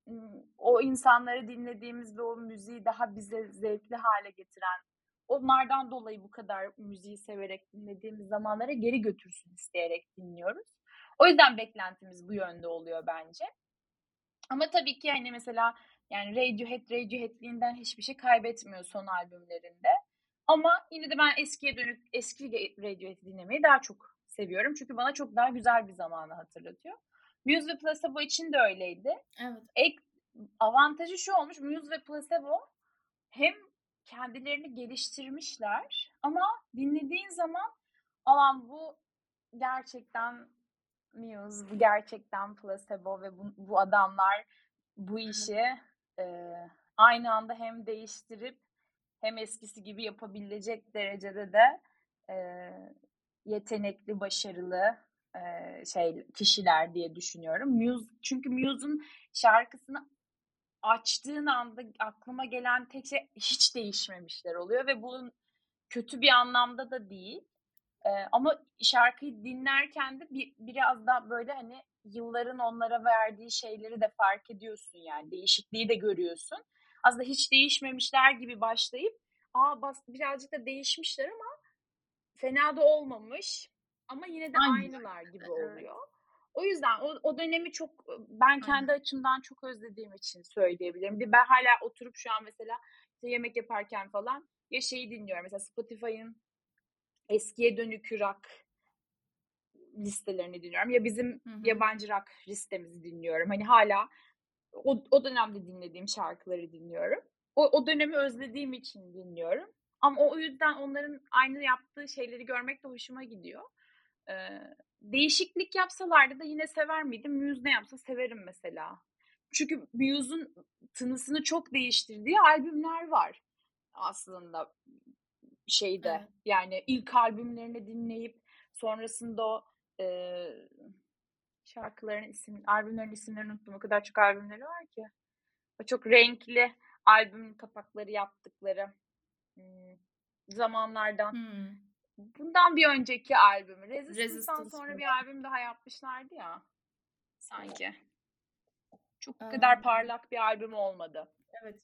o insanları dinlediğimiz ve o müziği daha bize zevkli hale getiren, onlardan dolayı bu kadar müziği severek dinlediğimiz zamanlara geri götürsün isteyerek dinliyoruz. O yüzden beklentimiz bu yönde oluyor bence. Ama tabii ki hani mesela, yani Radiohead Radiohead'liğinden hiçbir şey kaybetmiyor son albümlerinde. Ama yine de ben eskiye dönük, eski Radiohead dinlemeyi daha çok seviyorum. Çünkü bana çok daha güzel bir zamanı hatırlatıyor. Muse ve Placebo için de öyleydi. Evet. Ek avantajı şu olmuş: Muse ve Placebo hem kendilerini geliştirmişler ama dinlediğin zaman alan bu gerçekten Muse, bu gerçekten Placebo ve bu, bu adamlar bu işi e, aynı anda hem değiştirip hem eskisi gibi yapabilecek derecede de e, yetenekli, başarılı e, şey kişiler diye düşünüyorum. Muse, çünkü Muse'un şarkısını açtığın anda aklıma gelen tek şey, hiç değişmemişler oluyor ve bunun kötü bir anlamda da değil. Ee, ama şarkıyı dinlerken de bir, biraz da böyle hani yılların onlara verdiği şeyleri de fark ediyorsun, yani değişikliği de görüyorsun. Aslında hiç değişmemişler gibi başlayıp aa bas, birazcık da değişmişler ama fena da olmamış, ama yine de Aynı. aynılar gibi Evet. oluyor. O yüzden o, o dönemi çok, ben kendi Aynen. açımdan çok özlediğim için söyleyebilirim. Bir ben hala oturup şu an mesela işte yemek yaparken falan ya şeyi dinliyorum, mesela Spotify'ın eskiye dönük rock listelerini dinliyorum ya bizim Hı hı. yabancı rock listemizi dinliyorum. Hani hala o, o dönemde dinlediğim şarkıları dinliyorum. O, o dönemi özlediğim için dinliyorum. Ama o, o yüzden onların aynı yaptığı şeyleri görmek de hoşuma gidiyor. Ee, değişiklik yapsalardı da yine sever miydim? Muse ne yapsa severim mesela. Çünkü Muse'un tınısını çok değiştirdiği albümler var aslında şeyde. Evet. Yani ilk albümlerini dinleyip sonrasında o e, şarkıların isim, albümlerin isimlerini unuttum. O kadar çok albümleri var ki. O çok renkli albüm kapakları yaptıkları hmm, zamanlardan. Hmm. Bundan bir önceki albümü. Resistance'dan Resistance sonra var. bir albüm daha yapmışlardı ya. Sanki. Çok bu Aa, kadar parlak bir albüm olmadı. evet.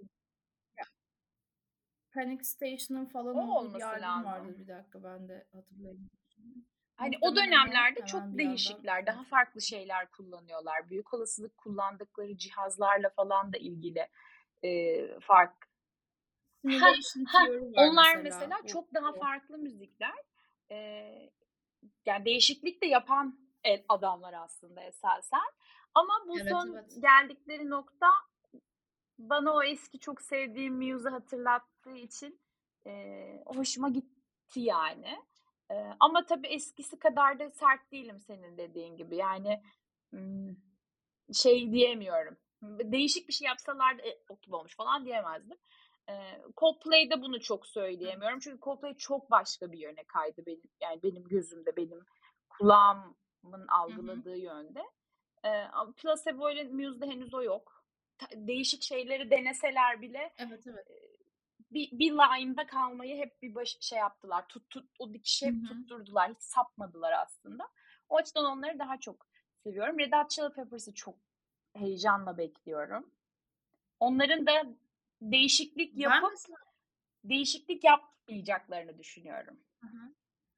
Panic Station'ın falan O olduğu bir olması albüm vardı. lazım. Bir dakika ben de hatırlayayım. Hani o Muhtemelen o. dönemlerde çok Hemen bir yandan değişikler, daha kontrol. farklı şeyler kullanıyorlar. Büyük olasılık kullandıkları cihazlarla falan da ilgili e, fark. Ha, Simulation ha, Theory var onlar mesela. mesela O, çok daha o. farklı müzikler. E, yani değişiklik de yapan adamlar aslında esasen. Ama bu Evet, son evet. geldikleri nokta Bana o eski çok sevdiğim Muse'u hatırlattığı için, eee, hoşuma gitti yani. Eee, ama tabii eskisi kadar da sert değilim senin dediğin gibi. Yani, ımm, şey diyemiyorum, değişik bir şey yapsalardı, "E, ok gibi olmuş." falan diyemezdim. Eee, Coldplay'de bunu çok Evet. söyleyemiyorum. Çünkü Coldplay çok başka bir yöne kaydı benim yani benim gözümde, benim kulağımın Hı hı. algıladığı yönde. Eee, ama Placebo ile Muse'da henüz o yok. Ta değişik şeyleri deneseler bile, Evet, evet. eee, bir bir line'da kalmayı hep bir baş şey yaptılar, tut tut o dikişi Hı hep hı. tutturdular. Hiç sapmadılar aslında. O açıdan onları daha çok seviyorum. Red Hot Chili Peppers'ı çok heyecanla bekliyorum. Onların da değişiklik Ben yapıp mesela değişiklik yapmayacaklarını düşünüyorum. Hı hı.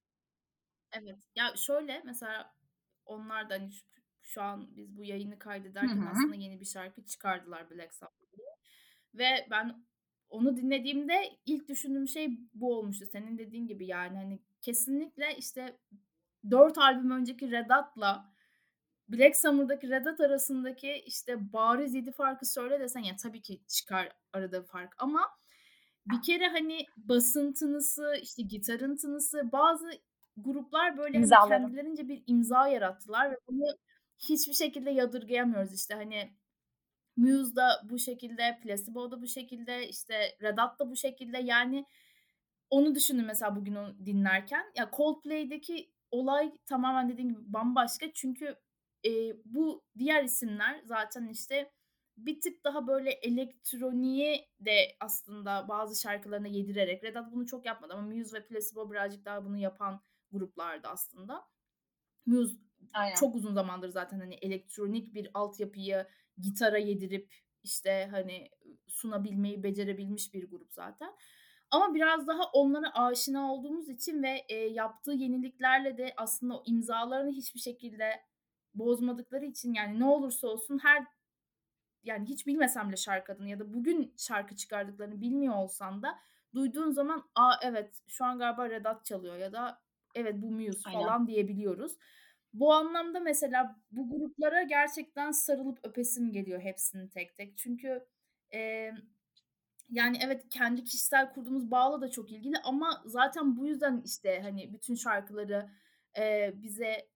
Evet. Ya, şöyle, mesela onlar da, hani, ş şu an biz bu yayını Hı kaydederken hı. aslında yeni bir şarkı çıkardılar Black Sabbath diye ve ben onu dinlediğimde ilk düşündüğüm şey bu olmuştu. Senin dediğin gibi, yani, hani, kesinlikle, işte, dört albüm önceki Red Hot'la Black Summer'daki Red Hot arasındaki, işte, bariz yedi farkı söyle desen, ya, tabii ki çıkar arada fark ama bir kere, hani, basın tınısı, işte, gitarın tınısı, bazı gruplar, böyle, hani, İmzalarım. kendilerince bir imza yarattılar ve bunu hiçbir şekilde yadırgayamıyoruz. İşte, hani, Muse da bu şekilde, Placebo da bu şekilde, işte, Red Hot da bu şekilde. Yani, onu düşündüm mesela bugün onu dinlerken. Ya, Coldplay'deki olay tamamen dediğin gibi bambaşka. Çünkü, eee, bu diğer isimler zaten, işte, bir tık daha böyle elektroniği de aslında bazı şarkılarına yedirerek Red Hot bunu çok yapmadı ama Muse ve Placebo birazcık daha bunu yapan gruplardı aslında. Muse Aynen. çok uzun zamandır zaten, hani, elektronik bir altyapıyı gitara yedirip, işte, hani, sunabilmeyi becerebilmiş bir grup zaten. Ama biraz daha onlara aşina olduğumuz için ve, eee, yaptığı yeniliklerle de aslında o imzalarını hiçbir şekilde bozmadıkları için, yani, ne olursa olsun her yani, hiç bilmesem bile şarkı adını ya da bugün şarkı çıkardıklarını bilmiyor olsam da duyduğun zaman, "A, evet, şu an galiba Red Hot çalıyor." ya da "Evet, bu Muse." Aynen. falan diyebiliyoruz. Bu anlamda mesela bu gruplara gerçekten sarılıp öpesim geliyor hepsini tek tek. Çünkü, emm, yani, evet, kendi kişisel kurduğumuz bağla da çok ilgili ama zaten bu yüzden, işte, hani, bütün şarkıları, eee, bize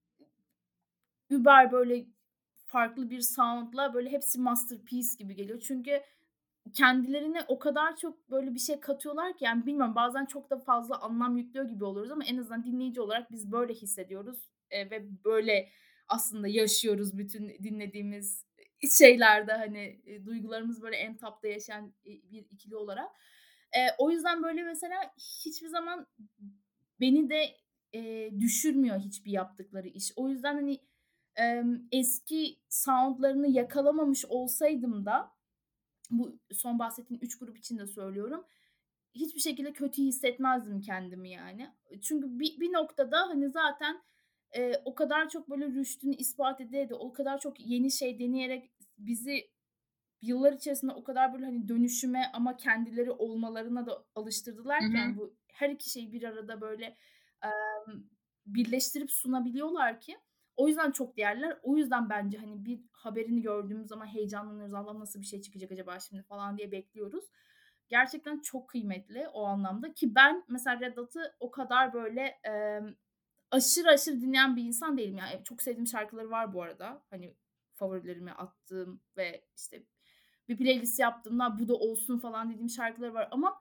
über böyle farklı bir sound'la böyle hepsi masterpiece gibi geliyor. Çünkü kendilerine o kadar çok böyle bir şey katıyorlar ki, yani, bilmiyorum bazen çok da fazla anlam yüklüyor gibi oluyoruz ama en azından dinleyici olarak biz böyle hissediyoruz, eee, ve böyle aslında yaşıyoruz bütün dinlediğimiz, eee, şeylerde, hani, eee, duygularımız böyle en tapta yaşayan, iii, bir ikili olarak. Eee, o yüzden böyle mesela hiçbir zaman beni de, eee, düşürmüyor hiçbir yaptıkları iş. O yüzden, hani, emm, eski sound'larını yakalamamış olsaydım da bu son bahsettiğim üç grup için de söylüyorum. Hiçbir şekilde kötü hissetmezdim kendimi yani. Çünkü bir bir noktada, hani, zaten, eee, o kadar çok böyle rüştünü ispat ede ede, o kadar çok yeni şey deneyerek bizi yıllar içerisinde o kadar böyle, hani, dönüşüme ama kendileri olmalarına da Hı alıştırdılar ki, hı. yani, bu her iki şeyi bir arada böyle, emm, birleştirip sunabiliyorlar ki o yüzden çok değerliler. O yüzden bence, hani, bir haberini gördüğümüz zaman heyecanlanıyoruz. "Allah'ım nasıl bir şey çıkacak acaba şimdi?" falan diye bekliyoruz. Gerçekten çok kıymetli o anlamda ki ben mesela Red Hot'ı o kadar böyle, emm, aşırı aşırı dinleyen bir insan değilim. Yani, çok sevdiğim şarkıları var bu arada. Hani, favorilerime attığım ve, işte, bir playlist yaptığımda bu da olsun falan dediğim şarkıları var ama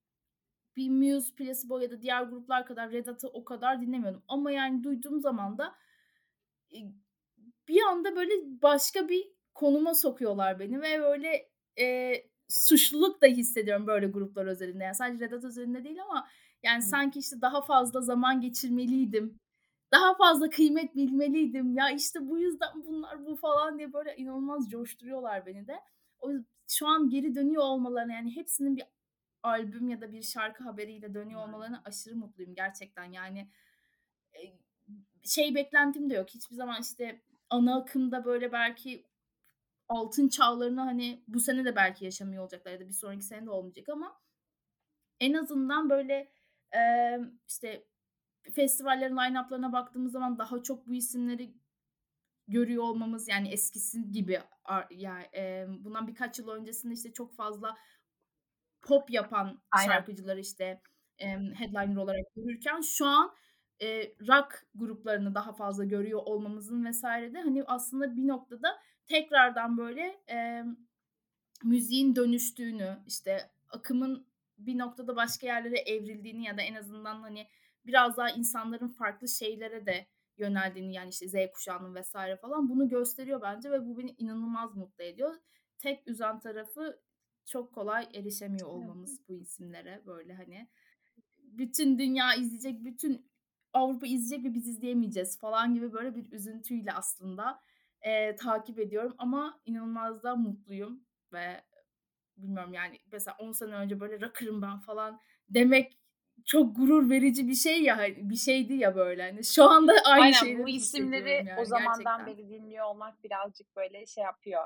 bir Muse, Placebo ya da diğer gruplar kadar Red Hot'ı o kadar dinlemiyordum ama, yani, duyduğum zaman da, iii, bir anda, böyle, başka bir konuma sokuyorlar beni ve, böyle, eee, suçluluk da hissediyorum böyle gruplar özelinde. Yani, sadece Red Hot özelinde değil ama, yani, sanki, işte, daha fazla zaman geçirmeliydim, daha fazla kıymet bilmeliydim, ya, işte, bu yüzden bunlar bu falan diye, böyle, inanılmaz coşturuyorlar beni de. O yüz şu an geri dönüyor olmalarına, yani, hepsinin bir albüm ya da bir şarkı haberiyle dönüyor olmalarına aşırı mutluyum gerçekten. Yani, eee, şey beklentim de yok. Hiçbir zaman, işte, ana akımda, böyle, belki altın çağlarını, hani, bu sene de belki yaşamıyor olacaklar ya da bir sonraki sene de olmayacak ama en azından, böyle, emm, işte, festivallerin line up'larına baktığımız zaman daha çok bu isimleri görüyor olmamız, yani eskisi gibi ar ya, emm, bundan birkaç yıl öncesinde, işte, çok fazla pop yapan Aynen. şarkıcıları, işte, emm, headliner olarak görürken şu an, eee, rock gruplarını daha fazla görüyor olmamızın vesaire de, hani, aslında bir noktada tekrardan böyle, emm, müziğin dönüştüğünü, işte, akımın bir noktada başka yerlere evrildiğini ya da en azından, hani, biraz daha insanların farklı şeylere de yöneldiğini, yani, işte, Z kuşağının vesaire falan bunu gösteriyor bence ve bu beni inanılmaz mutlu ediyor. Tek üzen tarafı çok kolay erişemiyor olmamız bu isimlere. Böyle, hani, bütün dünya izleyecek, bütün Avrupa izleyecek ve biz izleyemeyeceğiz falan gibi böyle bir üzüntüyle aslında, eee, takip ediyorum ama inanılmaz da mutluyum ve bilmiyorum, yani, mesela on sene önce böyle rocker'ım ben falan demek çok gurur verici bir şey ya, hani, bir şeydi ya böyle, hani, şu anda aynı Aynen, bu şeyleri hissediyorum isimleri o yani zamandan gerçekten. beri dinliyor olmak birazcık böyle şey yapıyor.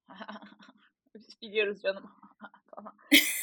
Biliyoruz canım falan.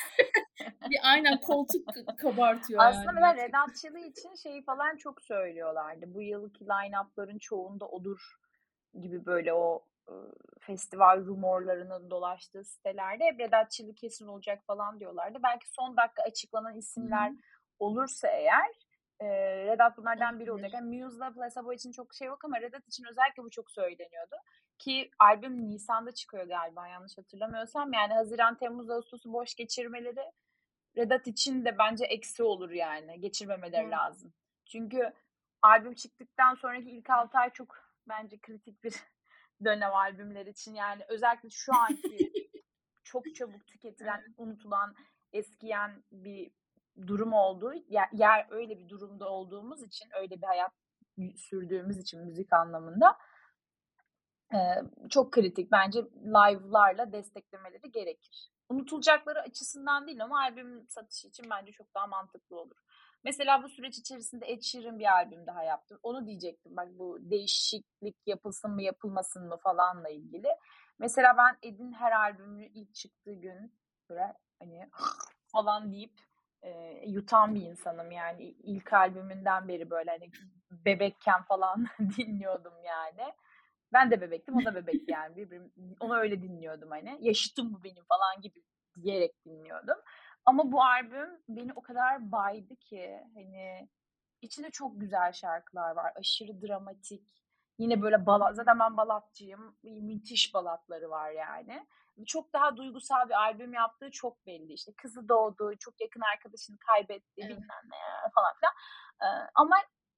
Bir aynen koltuk k kabartıyor Aslında yani mesela gerçekten. Red Hot Chili için şeyi falan çok söylüyorlardı. Bu yılki line-up'ların çoğunda odur gibi böyle o, ııı, festival rumorlarının dolaştığı sitelerde hep Red Hot Chili kesin olacak falan diyorlardı. Belki son dakika açıklanan Hı isimler hı. olursa eğer, eee, Red Hot bunlardan biri olacak. Olabilir. Yani Muse'la Placebo için çok şey yok ama Red Hot için özellikle bu çok söyleniyordu ki albüm nisan'da çıkıyor galiba yanlış hatırlamıyorsam. Yani haziran, temmuz, ağustosu boş geçirmeleri Red Hot için de bence eksi olur yani. Geçirmemeleri Doğru. lazım. Çünkü albüm çıktıktan sonraki ilk altı ay çok bence kritik bir dönem albümler için. Yani özellikle şu anki çok çabuk tüketilen, Evet. unutulan, eskiyen bir durum olduğu yer, yer öyle bir durumda olduğumuz için, öyle bir hayat sürdüğümüz için müzik anlamında Eee, çok kritik. Bence live'larla desteklemeleri gerekir. Unutulacakları açısından değil ama albüm satışı için bence çok daha mantıklı olur. Mesela bu süreç içerisinde Ed Sheeran bir albüm daha yaptı. Onu diyecektim bak bu değişiklik yapılsın mı yapılmasın mı falanla ilgili. Mesela ben Ed'in her albümü ilk çıktığı gün böyle hani falan deyip eee, yutan bir insanım yani ilk albümünden beri böyle hani bebekken falan dinliyordum yani. Ben de bebektim, o da bebekti yani. Birbirim, onu öyle dinliyordum hani. Yaşıtım bu benim falan gibi diyerek dinliyordum. Ama bu albüm beni o kadar baydı ki hani içinde çok güzel şarkılar var. Aşırı dramatik. Yine böyle balat. Zaten ben balatçıyım. Müthiş balatları var yani. Çok daha duygusal bir albüm yaptığı çok belli. İşte kızı doğdu, çok yakın arkadaşını kaybetti Evet. bilmem ne falan filan. Ee, ama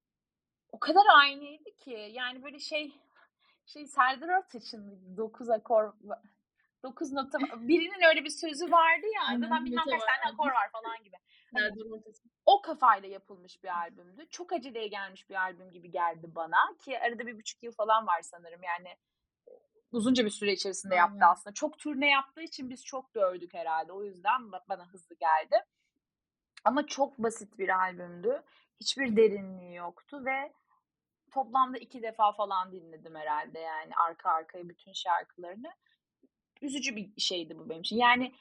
o kadar aynıydı ki yani böyle şey şey Serdar Ortaç'ın dokuz akor dokuz nota birinin öyle bir sözü vardı ya zaten Aynen, bilmem nota kaç var, tane akor aynen. var falan gibi. Hani Serdar Ortaç. o kafayla yapılmış bir albümdü. Çok aceleye gelmiş bir albüm gibi geldi bana ki arada bir buçuk yıl falan var sanırım yani uzunca bir süre içerisinde Vay yaptı be! aslında. Çok turne yaptığı için biz çok gördük herhalde. O yüzden bana hızlı geldi. Ama çok basit bir albümdü. Hiçbir derinliği yoktu ve toplamda iki defa falan dinledim herhalde yani arka arkaya bütün şarkılarını. Üzücü bir şeydi bu benim için. Yani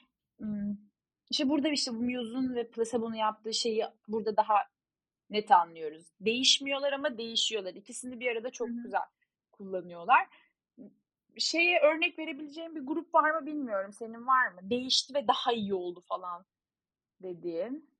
işte burada işte bu Muse'un ve Placebo'nun yaptığı şeyi burada daha net anlıyoruz. Değişmiyorlar ama değişiyorlar. İkisini bir arada Hı çok hı. güzel kullanıyorlar. Şeye örnek verebileceğim bir grup var mı bilmiyorum. Senin var mı? Değişti ve daha iyi oldu falan dediğin.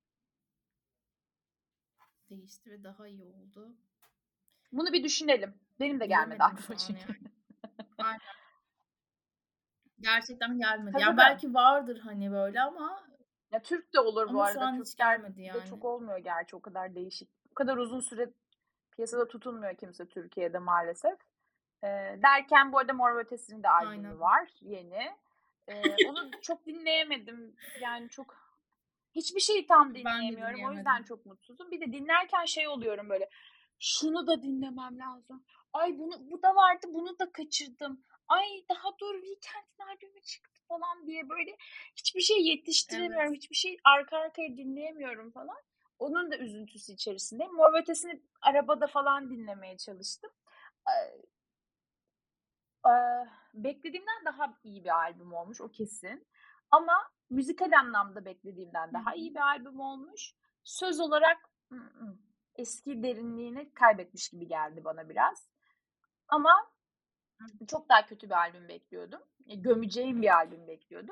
Değişti ve daha iyi oldu. Bunu bir düşünelim. Benim de gelmedi Bilemedim aklıma şu an çünkü. yani. Aynen. Gerçekten gelmedi. Tabii Yani tabii. belki vardır hani böyle ama Ya Türk de olur bu ama şu arada. an hiç Türkler gelmedi de yani. çok olmuyor gerçi o kadar değişik. O kadar uzun süre piyasada tutulmuyor kimse Türkiye'de maalesef. Ee, derken bu arada Mor ve Ötesi'nin de Aynen. albümü var yeni. Ee, onu çok dinleyemedim. Yani çok hiçbir şeyi tam Ben de dinleyemiyorum. O yüzden dinleyemedim. çok mutsuzum. Bir de dinlerken şey oluyorum böyle. Şunu da dinlemem lazım. Ay bunu bu da vardı, bunu da kaçırdım. Ay daha dur Weekend'in albümü çıktı falan diye böyle hiçbir şey yetiştiremiyorum. Evet. Hiçbir şey arka arkaya dinleyemiyorum falan. Onun da üzüntüsü içerisindeyim. Mor ve Ötesi'ni arabada falan dinlemeye çalıştım. Eee, eee, beklediğimden daha iyi bir albüm olmuş o kesin. Ama müzikal anlamda beklediğimden Hı daha hı. iyi bir albüm olmuş. Söz olarak ı-ı, eski derinliğini kaybetmiş gibi geldi bana biraz. Ama Çok daha kötü bir albüm bekliyordum. E, gömeceğim bir albüm bekliyordum.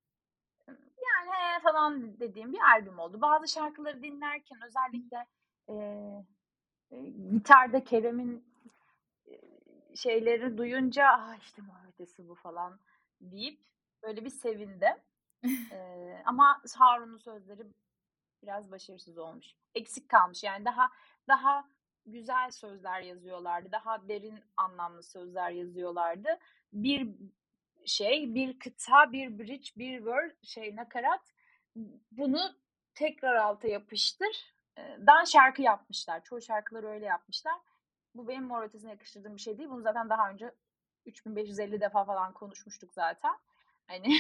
Yani he falan dediğim bir albüm oldu. Bazı şarkıları dinlerken özellikle e, e, gitarda Kerem'in e, şeyleri duyunca ah işte Mor Ötesi bu falan deyip böyle bir sevindim. E, ama Harun'un sözleri biraz başarısız olmuş. Eksik kalmış. Yani daha daha güzel sözler yazıyorlardı. Daha derin anlamlı sözler yazıyorlardı. Bir şey, bir kıta, bir bridge, bir word, şey nakarat. Bunu tekrar alta yapıştır. Dan şarkı yapmışlar. Çoğu şarkıları öyle yapmışlar. Bu benim Mor Ötesi'ne yakıştırdığım bir şey değil. Bunu zaten daha önce üç bin beş yüz elli defa falan konuşmuştuk zaten. Hani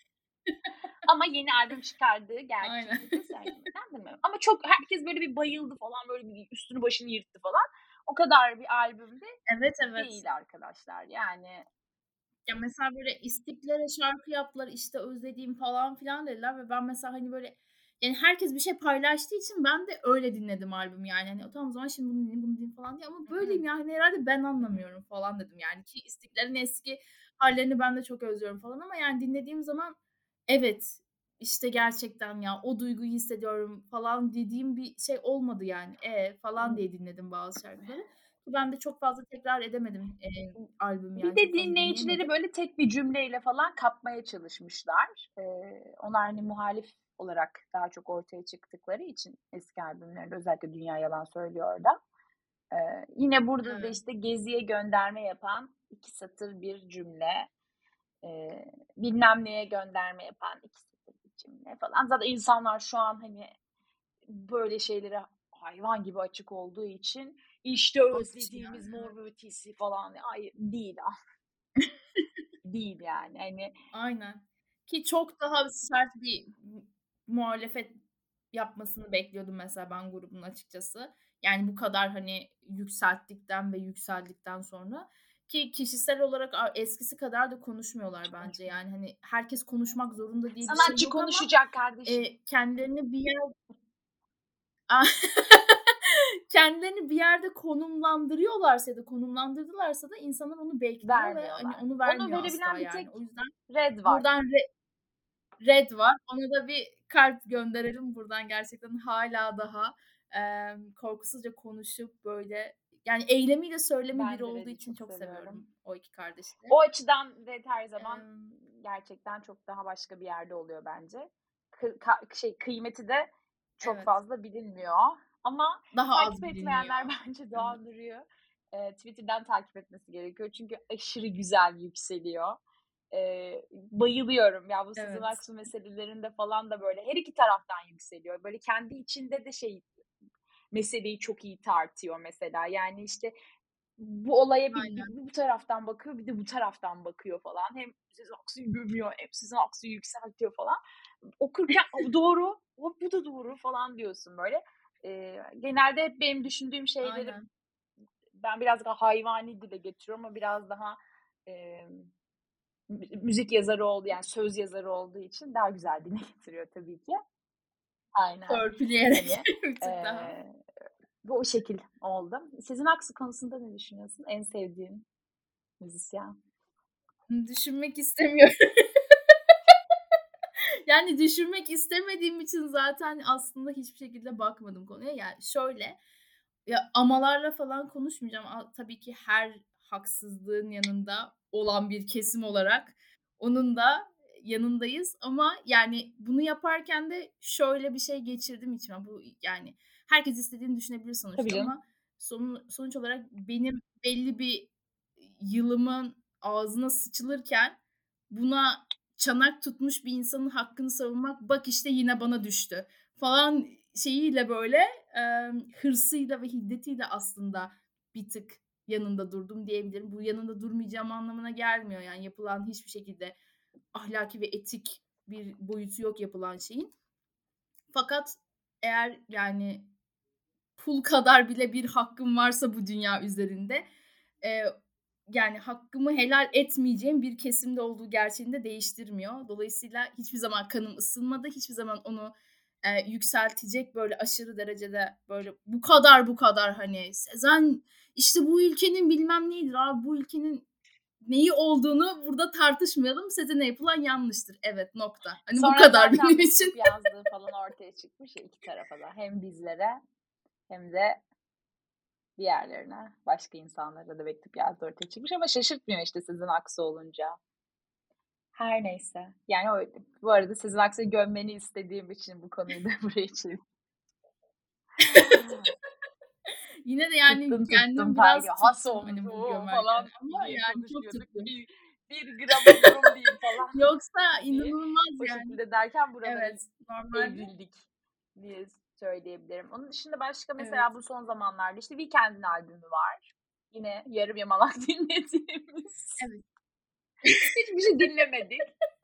ama yeni albüm çıkardığı gerçeğini sergilemeden bilmiyorum. Ama çok herkes böyle bir bayıldı falan, böyle bir üstünü başını yırttı falan. O kadar bir albümde Evet evet. değil arkadaşlar. Yani Ya mesela böyle İstiklal'e şarkı yaptılar, işte özlediğim falan filan dediler ve ben mesela hani böyle yani herkes bir şey paylaştığı için ben de öyle dinledim albümü yani. Hani tamam o zaman şimdi bunu dinleyeyim, bunu dinleyeyim falan diye ama böyleyim yani herhalde ben anlamıyorum falan dedim yani. Ki İstiklal'in eski hallerini ben de çok özlüyorum falan ama yani dinlediğim zaman evet işte gerçekten ya o duyguyu hissediyorum falan dediğim bir şey olmadı yani. E falan diye dinledim bazı şarkıları. Ben de çok fazla tekrar edemedim e, albüm bir yani de çok fazla dinleyicileri dinleyemedim. böyle tek bir cümleyle falan kapmaya çalışmışlar. Ee, onlar hani muhalif olarak daha çok ortaya çıktıkları için eski albümlerinde, özellikle Dünya Yalan Söylüyor da. Ee, yine burada da Evet. işte Gezi'ye gönderme yapan iki satır bir cümle, e, bilmem neye gönderme yapan iki satır bir cümle falan. Zaten insanlar şu an hani böyle şeylere hayvan gibi açık olduğu için işte Aç yani. özlediğimiz Mor ve Ötesi falan. Ay değil ah. Değil yani. Hani Aynen. Ki çok daha sert bir mu muhalefet yapmasını bekliyordum mesela ben grubun açıkçası. Yani bu kadar hani yükselttikten ve yükseldikten sonra ki kişisel olarak a eskisi kadar da konuşmuyorlar bence. Yani hani herkes konuşmak zorunda diye bir şey sanatçı yok ama, konuşacak kardeşim. eee, kendilerini bir yer kendilerini bir yerde konumlandırıyorlarsa ya da konumlandırdılarsa da insanlar onu bekliyor ve hani Vermiyorlar. onu Onu vermiyor asla verebilen bir yani. tek O yüzden Red var. buradan re Red var. Ona da bir kalp gönderelim buradan gerçekten hâlâ daha, emm, korkusuzca konuşup böyle yani eylemiyle söylemi bir Ben de olduğu Red'i için çok çok seviyorum seviyorum. o iki kardeşi de. O açıdan Red her zaman Emm, gerçekten çok daha başka bir yerde oluyor bence. Kı ka şey kıymeti de çok evet. fazla bilinmiyor ama Daha az takip biliniyor. etmeyenler bence Evet. Doğan Duru'yu eee, Twitter'dan takip etmesi gerekiyor. Çünkü aşırı güzel yükseliyor. Eee, bayılıyorum. Ya bu Sezen Evet. Aksu meselelerinde falan da böyle her iki taraftan yükseliyor. Böyle kendi içinde de şey meseleyi çok iyi tartıyor mesela. Yani işte bu olaya bir, bir Aynen. bu taraftan bakıyor, bir de bu taraftan bakıyor falan. Hem Sezen Aksu'yu gömüyor, hem Sezen Aksu'yu yükseltiyor falan. Okurken o doğru, o bu da doğru falan diyorsun böyle. Ee, genelde hep benim düşündüğüm şeyleri Aynen. ben biraz daha hayvani dile getiriyorum ama biraz daha e, müzik yazarı olduğu, yani söz yazarı olduğu için daha güzel dile getiriyor tabii ki. Aynen. Törpüleyerek Hani bir tık daha. e, bu o şekil oldu. Sezen Aksu konusunda ne düşünüyorsun? En sevdiğin müzisyen? Düşünmek istemiyorum. Yani düşünmek istemediğim için zaten aslında hiçbir şekilde bakmadım konuya. Yani şöyle, ya amalarla falan konuşmayacağım. A tabii ki her haksızlığın yanında olan bir kesim olarak onun da yanındayız ama yani bunu yaparken de şöyle bir şey geçirdim içime. Bu yani herkes istediğini düşünebilir Tabii sonuçta canım. ama sonu sonuç olarak benim belli bir yılımın ağzına sıçılırken buna çanak tutmuş bir insanın hakkını savunmak, "Bak işte yine bana düştü." falan şeyiyle böyle, emm, hırsıyla ve hiddetiyle aslında bir tık yanında durdum diyebilirim. Bu yanında durmayacağım anlamına gelmiyor. Yani yapılan hiçbir şekilde ahlaki ve etik bir boyutu yok yapılan şeyin. Fakat eğer yani pul kadar bile bir hakkım varsa bu dünya üzerinde, eee, yani hakkımı helal etmeyeceğim bir kesimde olduğu gerçeğini de değiştirmiyor. Dolayısıyla hiçbir zaman kanım ısınmadı. Hiçbir zaman onu, eee, yükseltecek böyle aşırı derecede böyle bu kadar bu kadar hani Sezen işte bu ülkenin bilmem neyidir abi bu ülkenin neyi olduğunu burada tartışmayalım. Sezen'e yapılan yanlıştır. Evet, nokta. Hani Sonra bu kadar zaten benim için. mektup yazdığı falan ortaya çıkmış ya iki tarafa da. Hem bizlere hem de diğerlerine, başka insanlara da mektup yazdığı ortaya çıkmış ama şaşırtmıyor işte Sezen Aksu olunca. Her neyse. Yani o, bu arada Sezen Aksu'yu gömmeni istediğim için bu konuyu da buraya çevirdim. Yine de yani Tuttun kendim tuttun biraz payı. Has tuttum olmuş hani bu o gömerken falan ama diye yani çok konuşuyorduk. tuttum. Bir, bir grama yorum değil falan Yoksa diye. inanılmaz O yani. şekilde derken buralara Evet, normalde. evrildik diye söyleyebilirim. Onun dışında başka Evet. mesela bu son zamanlarda işte Weekend'in albümü var. Yine yarım yamalak dinlediğimiz. Evet. Hiçbir şey dinlemedik.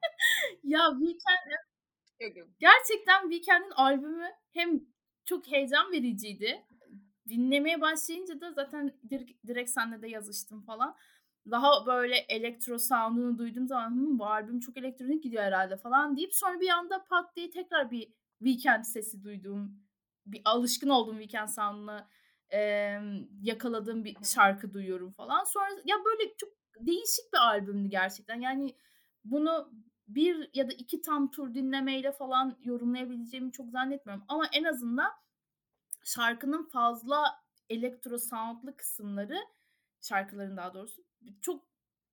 Ya Weekend Yok yok. gerçekten Weekend'in albümü hem çok heyecan vericiydi. Dinlemeye başlayınca da zaten direkt, direkt seninle de yazıştım falan. Daha böyle elektro sound'unu duyduğum zaman Hı, bu albüm çok elektronik gidiyor herhalde falan deyip sonra bir anda pat diye tekrar bir Weekend sesi duyduğum, bir alışkın olduğum Weekend sound'una eee, yakaladığım bir şarkı duyuyorum falan. Sonra ya böyle çok değişik bir albümdü gerçekten. Yani bunu bir ya da iki tam tur dinlemeyle falan yorumlayabileceğimi çok zannetmiyorum. Ama en azından şarkının fazla elektro sound'lı kısımları, şarkıların daha doğrusu çok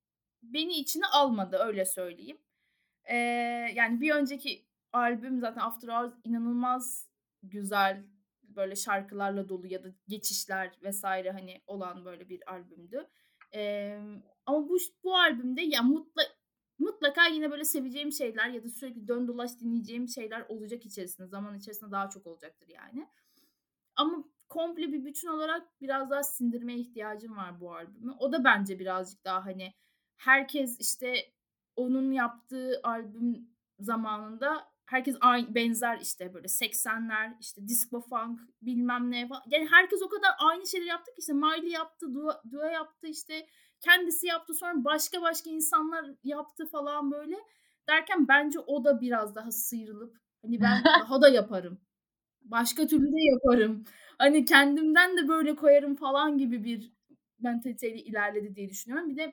beni içine almadı, öyle söyleyeyim. Eee, yani bir önceki albüm zaten After Hours inanılmaz güzel, böyle şarkılarla dolu ya da geçişler vesaire hani olan böyle bir albümdü. Emm, ama bu bu albümde ya mutla mutlaka yine böyle seveceğim şeyler ya da sürekli dön dolaş dinleyeceğim şeyler olacak içerisinde. Zaman içerisinde daha çok olacaktır yani. Ama komple bir bütün olarak biraz daha sindirmeye ihtiyacım var bu albümü. O da bence birazcık daha hani herkes işte onun yaptığı albüm zamanında herkes aynı benzer işte böyle seksenler işte disco funk bilmem ne falan. Yani herkes o kadar aynı şeyleri yaptı ki işte Miley yaptı, Dua, Dua yaptı işte kendisi yaptı sonra başka başka insanlar yaptı falan böyle derken bence o da biraz daha sıyrılıp hani ben daha da yaparım. Başka türlü de yaparım. Hani kendimden de böyle koyarım falan gibi bir mentaliteyle ilerledi diye düşünüyorum. Bir de,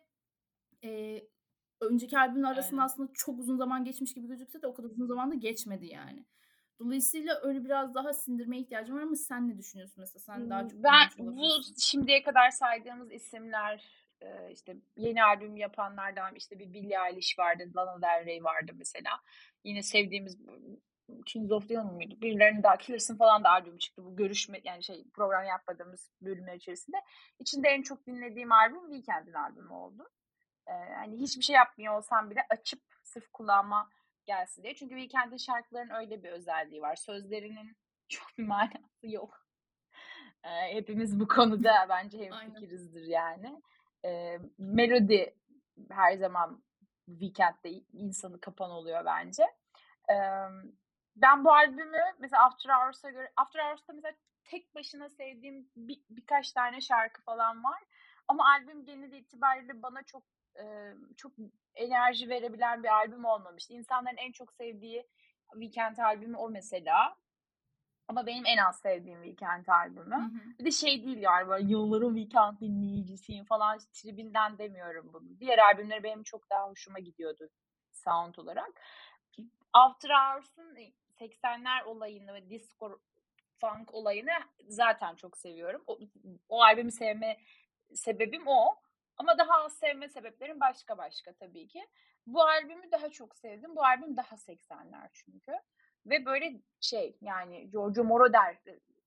eee, önceki albümle arasında Aynen. aslında çok uzun zaman geçmiş gibi gözükse de o kadar uzun zaman da geçmedi yani. Dolayısıyla öyle biraz daha sindirmeye ihtiyacım var ama sen ne düşünüyorsun mesela? Sen daha çok Ben dinlemiş bu olabilirsin. şimdiye kadar saydığımız isimler e, işte yeni albüm yapanlardan işte bir Billie Eilish vardı, Lana Del Rey vardı mesela. Yine sevdiğimiz Kings of Leon muydu? Birilerinin daha Killers'ın falan da albüm çıktı. Bu görüşme yani şey program yapmadığımız bölümler içerisinde. İçinde en çok dinlediğim albüm Weekend'in albümü oldu. Ee, hani hiçbir şey yapmıyor olsam bile açıp sırf kulağıma gelsin diye. Çünkü Weekend'in şarkılarının öyle bir özelliği var. Sözlerinin çok bir manası yok. Ee, hepimiz bu konuda bence hemfikirizdir yani. Ee, melodi her zaman Weekend'de insanı kapan oluyor bence. Ee, ben bu albümü mesela After Hours'a göre After Hours'ta mesela tek başına sevdiğim bir, birkaç tane şarkı falan var. Ama albüm genel itibariyle bana çok e, çok enerji verebilen bir albüm olmamıştı. İnsanların en çok sevdiği Weekend albümü o mesela. Ama benim en az sevdiğim Weekend albümü. Hı hı. Bir de şey değil yani böyle yılların Weekend dinleyicisiyim falan tribinden demiyorum bunu. Diğer albümleri benim çok daha hoşuma gidiyordu sound olarak. After Hours'un seksenler olayını ve disco funk olayını zaten çok seviyorum. O, o albümü sevme sebebim o. Ama daha az sevme sebeplerim başka başka tabii ki. Bu albümü daha çok sevdim. Bu albüm daha seksenler çünkü. Ve böyle şey yani Giorgio Moroder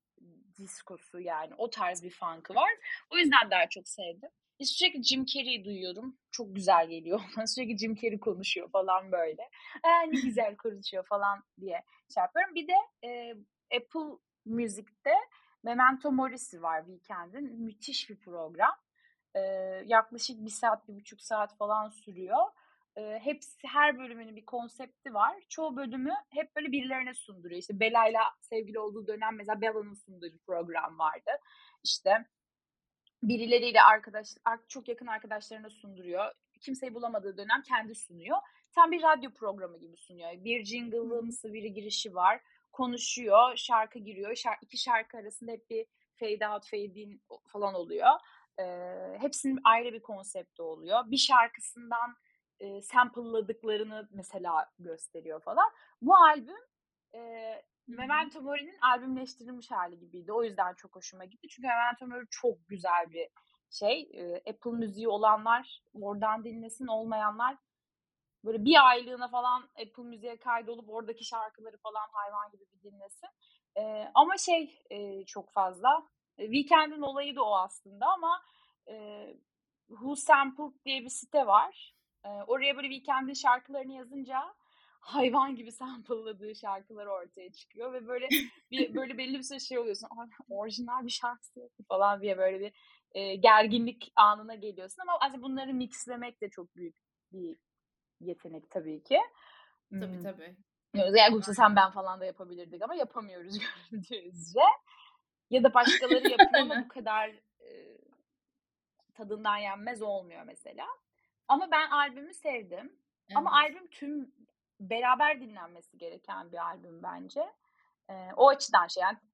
diskosu yani o tarz bir funk'ı var. O yüzden daha çok sevdim. Sürekli Jim Carrey duyuyorum. Çok güzel geliyor. Sürekli Jim Carrey konuşuyor falan böyle. Aa, ne güzel konuşuyor falan diye şey yapıyorum. Bir de e, Apple Music'te Memento Mori'si var Weekend'in. Müthiş bir program. E, yaklaşık bir saat, bir buçuk saat falan sürüyor. E, hepsi, her bölümünün bir konsepti var. Çoğu bölümü hep böyle birilerine sunduruyor. İşte Bella'yla sevgili olduğu dönem mesela Bella'nın sunduğu bir program vardı. İşte birileriyle arkadaş, çok yakın arkadaşlarına sunduruyor. Kimseyi bulamadığı dönem kendi sunuyor. Tam bir radyo programı gibi sunuyor. Bir jingle'ımsı bir girişi var. Konuşuyor, şarkı giriyor. Şarkı, iki şarkı arasında hep bir fade out, fade in falan oluyor. Eee, hepsinin ayrı bir konsepti oluyor. Bir şarkısından eee, sample'ladıklarını mesela gösteriyor falan. Bu albüm eee, Memento Mori'nin albümleştirilmiş hali gibiydi. O yüzden çok hoşuma gitti. Çünkü Memento Mori çok güzel bir şey. Eee, Apple müziği olanlar oradan dinlesin, olmayanlar böyle bir aylığına falan Apple Müziğe kaydolup oradaki şarkıları falan hayvan gibi bir dinlesin. Ee, ama şey e, çok fazla. E, Weekend'in olayı da o aslında ama e, Who Sampled diye bir site var. E, oraya böyle Weekend'in şarkılarını yazınca hayvan gibi sample'ladığı şarkılar ortaya çıkıyor ve böyle bir böyle belli bir süre şey oluyorsun. Orijinal bir şarkısı yok falan diye böyle bir e, gerginlik anına geliyorsun ama aslında bunları mixlemek de çok büyük bir yetenek tabii ki. Tabii Hmm. tabii. Yani yoksa sen ben falan da yapabilirdik ama yapamıyoruz gördüğünüz üzere. Ya da başkaları yapıyor ama bu kadar e, tadından yenmez olmuyor mesela. Ama ben albümü sevdim. Evet. Ama albüm tüm beraber dinlenmesi gereken bir albüm bence. E, o açıdan şey yani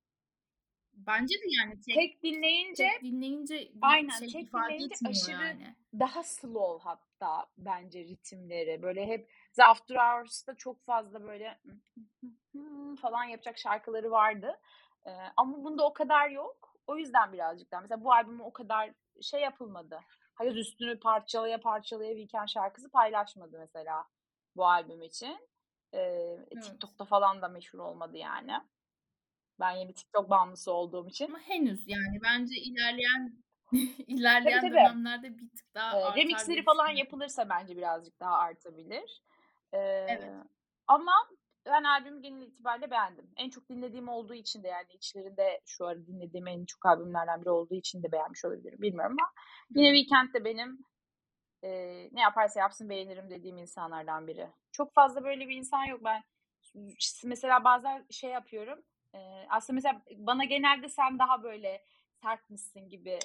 Bence de yani tek, tek dinleyince tek dinleyince bir aynen şey tek ifade dinleyince etmiyor aşırı yani. daha slow hatta bence ritimleri. Böyle hep The After Hours'ta çok fazla böyle falan yapacak şarkıları vardı. Ee, ama bunda o kadar yok. O yüzden birazcık daha. Mesela bu albümü o kadar şey yapılmadı. Hayır üstünü parçalaya parçalaya Weekend şarkısı paylaşmadı mesela bu albüm için. Ee, Evet. TikTok'ta falan da meşhur olmadı yani. Ben yeni TikTok bağımlısı olduğum için. Ama henüz yani bence ilerleyen ilerleyen Tabii, tabii. dönemlerde bir tık daha Ee, artar remixleri diye falan düşünüyorum. yapılırsa bence birazcık daha artabilir. Ee, Evet. Ama ben albümü genel itibariyle beğendim. En çok dinlediğim olduğu için de yani içlerinde şu ara dinlediğim en çok albümlerden biri olduğu için de beğenmiş olabilirim. Bilmiyorum ama yine Weekend de benim e, ne yaparsa yapsın beğenirim dediğim insanlardan biri. Çok fazla böyle bir insan yok. Ben mesela bazen şey yapıyorum. E, aslında mesela bana genelde sen daha böyle sertmişsin gibi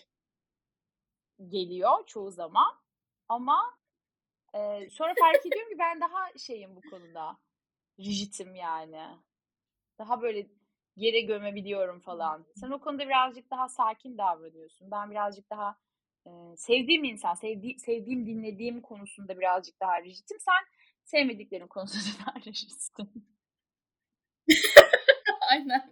geliyor çoğu zaman. Ama e, sonra fark ediyorum ki ben daha şeyim bu konuda. Rijitim yani. Daha böyle yere gömebiliyorum falan. Sen o konuda birazcık daha sakin davranıyorsun. Ben birazcık daha e, sevdiğim insan, sevdi, sevdiğim, dinlediğim konusunda birazcık daha rijitim. Sen sevmediklerin konusunda daha rijitsin. Aynen.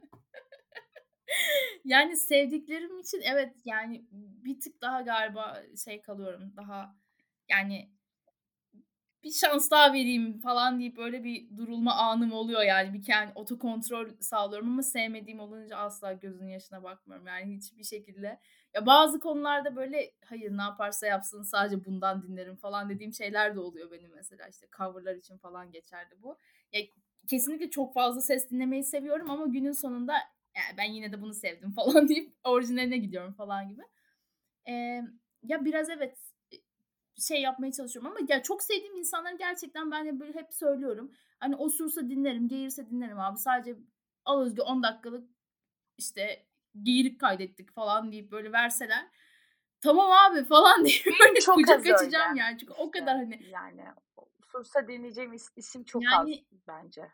Yani sevdiklerim için evet yani bir tık daha galiba şey kalıyorum. Daha yani bir şans daha vereyim falan deyip böyle bir durulma anım oluyor yani. Bir kendi otokontrol sağlıyorum ama sevmediğim olunca asla gözünün yaşına bakmıyorum. Yani hiçbir şekilde. Ya bazı konularda böyle hayır ne yaparsa yapsın sadece bundan dinlerim falan dediğim şeyler de oluyor benim mesela. İşte cover'lar için falan geçerli bu. Ya kesinlikle çok fazla ses dinlemeyi seviyorum ama günün sonunda yani ben yine de bunu sevdim falan deyip orijinaline gidiyorum falan gibi. Eee, ya biraz evet şey yapmaya çalışıyorum ama ya çok sevdiğim insanları gerçekten ben de böyle hep söylüyorum. Hani osursa dinlerim, geğirse dinlerim abi. Sadece al Özgü on dakikalık işte geğirik kaydettik falan deyip böyle verseler. Tamam abi falan deyip Benim böyle çok kucak az öyle. açacağım yani. Çünkü o İşte kadar hani yani Sursa dinleyeceğim is- isim çok az yani bence.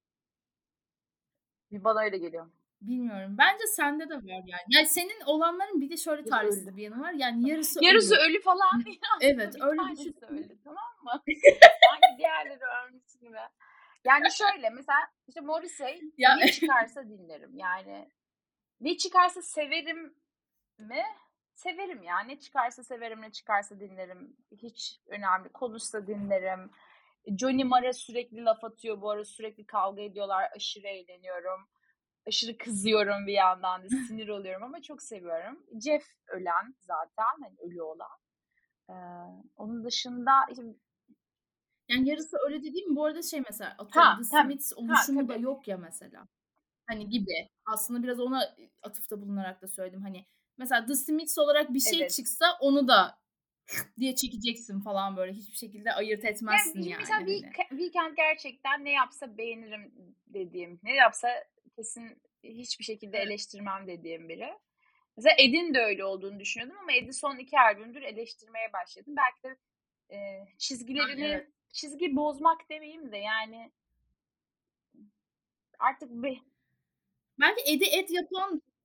Bir bana öyle geliyor. bilmiyorum. Bence sende de var yani. Yani senin olanların bir de şöyle Yarısı öldü. talihsiz bir yanı var. Yani yarısı Yarısı ölü. ölü falan değil Evet, aslında. Bir öyle tanesi düşündüm. öldü, tamam mı? Sanki diğerleri ölmüş gibi. Yani şöyle mesela işte Morrissey Ya ne çıkarsa dinlerim. Yani ne çıkarsa severim mi? Severim ya. Ne çıkarsa severim, ne çıkarsa dinlerim. Hiç önemli. Konuşsa dinlerim. Johnny Marr'a sürekli laf atıyor. Bu ara sürekli kavga ediyorlar. Aşırı eğleniyorum. Aşırı kızıyorum bir yandan da. Sinir oluyorum ama çok seviyorum. Jeff ölen zaten. Hani ölü olan. Ee, onun dışında işte, yani yarısı öyle dediğim bu arada şey mesela atıyorum ha The tabii Smiths ha oluşumu da tabii yok ya mesela. Hani gibi. Aslında biraz ona atıfta bulunarak da söyledim. Hani mesela The Smiths olarak bir şey evet. çıksa onu da diye çekeceksin falan böyle. Hiçbir şekilde ayırt Yani etmezsin şimdi yani mesela hani. Week- Weekend gerçekten ne yapsa beğenirim dediğim, ne yapsa kesin hiçbir şekilde Evet. eleştirmem dediğim biri. Mesela Ed'in de öyle olduğunu düşünüyordum ama Ed'i son iki albümdür eleştirmeye başladım. Belki de e, Ben çizgilerini, evet. çizgi bozmak demeyeyim de yani artık bir Belki Ed'i Ed yapan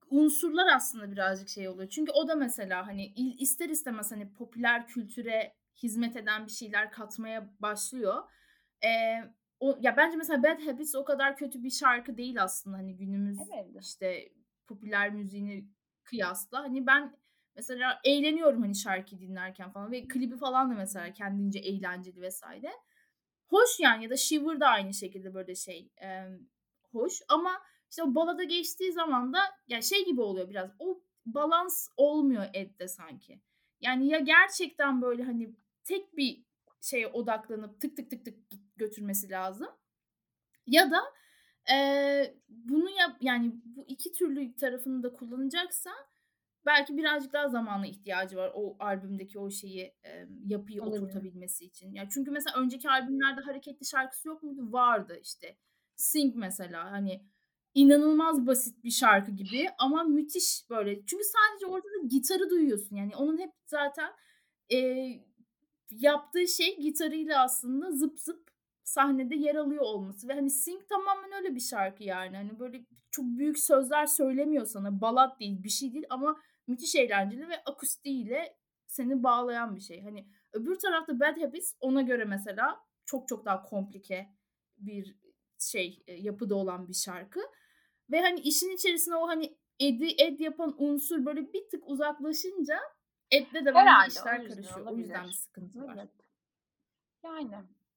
unsurlar aslında birazcık şey oluyor. Çünkü o da mesela, hani, il ister istemez, hani, popüler kültüre hizmet eden bir şeyler katmaya başlıyor. Eee, o ya, bence mesela Bad Habits o kadar kötü bir şarkı değil aslında, hani, günümüz, Evet. işte, popüler müziğine kıyasla. Hani, ben mesela eğleniyorum, hani, şarkıyı dinlerken falan ve klibi falan da mesela kendince eğlenceli vesaire. Hoş yani ya da Shiver da aynı şekilde böyle şey, emm, hoş ama işte o balada geçtiği zaman da ya şey gibi oluyor biraz, o balans olmuyor Ed'de sanki. Yani ya gerçekten böyle, hani, tek bir şeye odaklanıp tık tık tık tık götürmesi lazım ya da, eee, bunu yap yani bu iki türlü tarafını da kullanacaksa belki birazcık daha zamana ihtiyacı var o albümdeki o şeyi, emm, yapıyı Olabilir. oturtabilmesi için. Ya, çünkü mesela önceki albümlerde hareketli şarkısı yok muydu? Vardı işte. Sing mesela, hani, inanılmaz basit bir şarkı gibi ama müthiş böyle. Çünkü sadece orada da gitarı duyuyorsun. Yani onun hep zaten, eee, yaptığı şey gitarıyla aslında zıp zıp sahnede yer alıyor olması ve, hani, Sing tamamen öyle bir şarkı yani. Hani, böyle çok büyük sözler söylemiyor sana. Ballad değil, bir şey değil ama müthiş eğlenceli ve akustiğiyle seni bağlayan bir şey. Hani, öbür tarafta Bad Habits ona göre mesela çok çok daha komplike bir şey, eee, yapıda olan bir şarkı ve, hani, işin içerisine o, hani, Ed'i Ed yapan unsur böyle bir tık uzaklaşınca Ed'le de bence Herhâlde o işler yüzden karışıyor. O yüzden bir olabilir. sıkıntı var. Evet. Yani.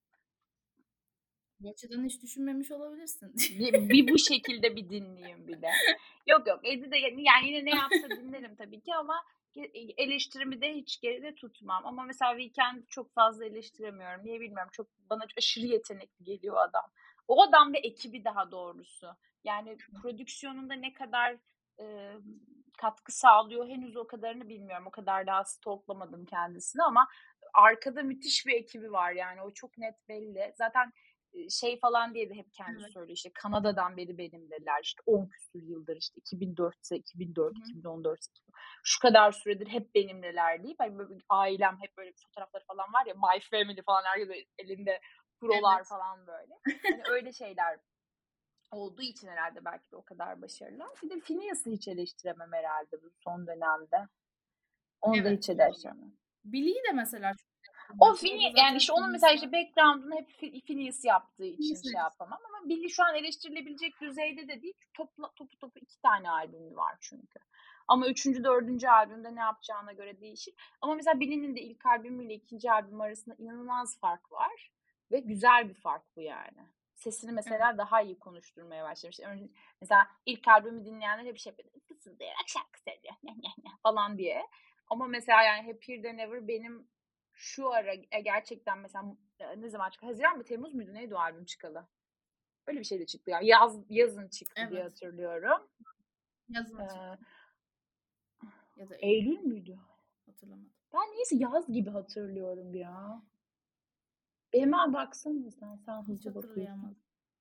Bu açıdan hiç düşünmemiş olabilirsin. Bir bir bu şekilde bir dinleyeyim bir de. Yok, yok, Ed'i de yani yine ne yapsa dinlerim tabii ki ama ge eleştirimi de hiç geride tutmam ama mesela Weekend'i çok fazla eleştiremiyorum. Niye bilmiyorum. Çok bana aşırı yetenekli geliyor adam. O adam ve ekibi daha doğrusu. Yani prodüksiyonunda ne kadar, eee, katkı sağlıyor henüz o kadarını bilmiyorum. O kadar daha stalklamadım kendisini ama arkada müthiş bir ekibi var yani o çok net belli. Zaten şey falan diye de hep kendisi Evet. söylüyor işte Kanada'dan beri benimleler işte on küsur yıldır işte iki bin dörtse iki bin dört, Hı hı. iki bin on dört şu kadar süredir hep benimleler deyip hani böyle ailem hep böyle fotoğrafları falan var ya My Family falan herkes böyle elinde prolar Evet. falan böyle. Hani öyle şeyler olduğu için herhalde belki de o kadar başarılı. Bir de Finneas'ı hiç eleştiremem herhalde bu son dönemde. Onu da Evet. hiç eleştiremem. Billy'yi de mesela çok O O da Fini yani zaten işte onun mesela işte Phineas'la background'unu hep Fi Phineas yaptığı için Phineas'la şey yapamam ama Billy şu an eleştirilebilecek düzeyde de değil. Topla, topu topu iki tane albümü var çünkü. Ama üçüncü, dördüncü albümde ne yapacağına göre değişir. Ama mesela Billy'nin de ilk albümüyle ikinci albüm arasında inanılmaz fark var. Ve güzel bir fark bu yani. Sesini Evet. mesela daha iyi konuşturmaya başlamış. Önce, mesela ilk albümü dinleyenler hep şey yapıyor. Fısıldayarak şarkı söylüyor falan diye. Ama mesela yani Happier Than Ever benim şu ara gerçekten mesela ne zaman çıktı? Haziran mı Temmuz muydu? Neydi o albüm çıkalı? Öyle bir şey de çıktı ya. Yaz, yazın çıktı diye Evet. hatırlıyorum. Yazın Ee, çıktı. Ya da Eylül. Eylül müydü? Hatırlamadım. Ben neyse yaz gibi hatırlıyorum ya. Bir hemen baksana sen. Sen Hiç hızlı bakıyorsun. hatırlayamadım.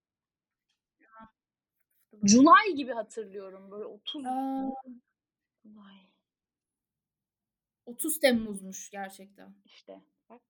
July gibi hatırlıyorum. Böyle otuz Aa, July. otuz Temmuz'muş gerçekten. İşte bak.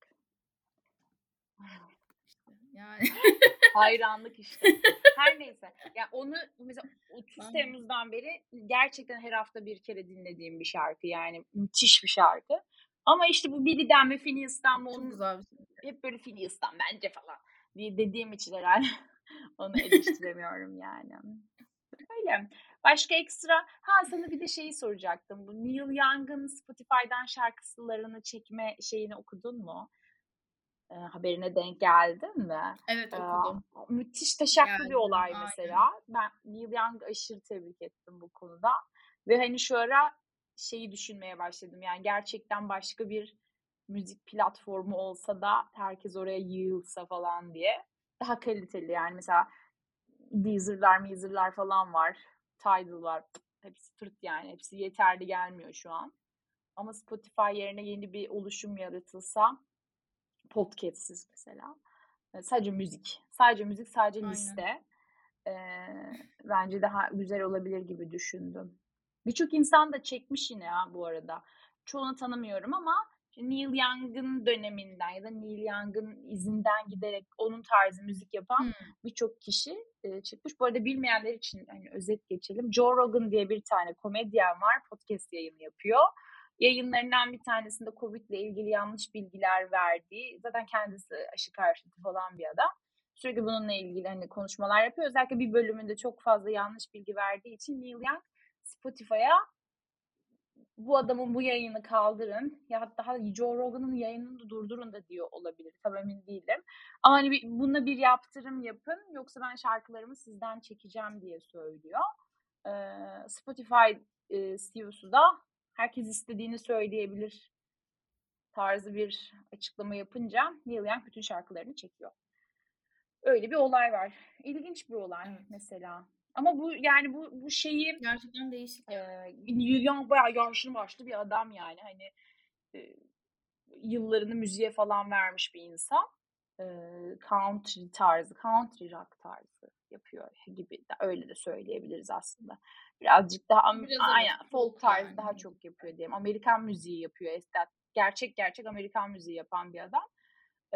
İşte yani. Hayranlık işte. Her neyse. Yani onu mesela otuz Ben Temmuz'dan beri gerçekten her hafta bir kere dinlediğim bir şarkı. Yani müthiş bir şarkı. Ama işte bu Billy'den ve Phineas'tan mı çok onun güzel bir şey. hep böyle Phineas'tan bence falan diye dediğim için herhalde onu eleştiremiyorum yani. Öyle. Başka ekstra ha sana bir de şeyi soracaktım. Bu Neil Young'ın Spotify'dan şarkılarını çekme şeyini okudun mu? E, haberine denk geldin mi? Evet, E, okudum. müthiş taşaklı bir Geldim. olay mesela. Aynen. Ben Neil Young'ı aşırı tebrik ettim bu konuda. Ve hani şu ara şeyi düşünmeye başladım. Yani gerçekten başka bir müzik platformu olsa da herkes oraya yığılsa falan diye. Daha kaliteli yani mesela Deezer'lar, Meezer'lar falan var. Tidal var. Hepsi tırt yani. Hepsi yeterli gelmiyor şu an. Ama Spotify yerine yeni bir oluşum yaratılsa podcast'siz mesela. Sadece müzik. Sadece müzik, sadece Aynen. liste. Ee, bence daha güzel olabilir gibi düşündüm. Birçok insan da çekmiş yine ya bu arada. Çoğunu tanımıyorum ama Neil Young'ın döneminden ya da Neil Young'ın izinden giderek onun tarzı müzik yapan Hmm. birçok kişi e, çıkmış. Bu arada bilmeyenler için hani özet geçelim. Joe Rogan diye bir tane komedyen var. Podcast yayını yapıyor. Yayınlarından bir tanesinde Covid ile ilgili yanlış bilgiler verdiği, zaten kendisi aşı karşıtı falan bir adam. Sürekli bununla ilgili hani konuşmalar yapıyor. Özellikle bir bölümünde çok fazla yanlış bilgi verdiği için Neil Young Spotify'a bu adamın bu yayını kaldırın ya hatta Joe Rogan'ın yayınını da durdurun da diyor olabilir. Tam emin değilim. Ama hani bir, buna bir yaptırım yapın yoksa ben şarkılarımı sizden çekeceğim diye söylüyor. Ee, Spotify e, C E O'su da herkes istediğini söyleyebilir tarzı bir açıklama yapınca Neil Young bütün şarkılarını çekiyor. Öyle bir olay var. İlginç bir olay Evet. mesela. Ama bu yani bu bu şeyi Gerçekten değişik. e, Neil Young bayağı yaşlı başlı bir adam yani. Hani e, yıllarını müziğe falan vermiş bir insan. E, country tarzı, country rock tarzı yapıyor gibi de öyle de söyleyebiliriz aslında. Birazcık daha Biraz aynen evet, folk folk tarzı yani. daha çok yapıyor diyelim. Amerikan müziği yapıyor. Estet, gerçek gerçek Amerikan müziği yapan bir adam. E,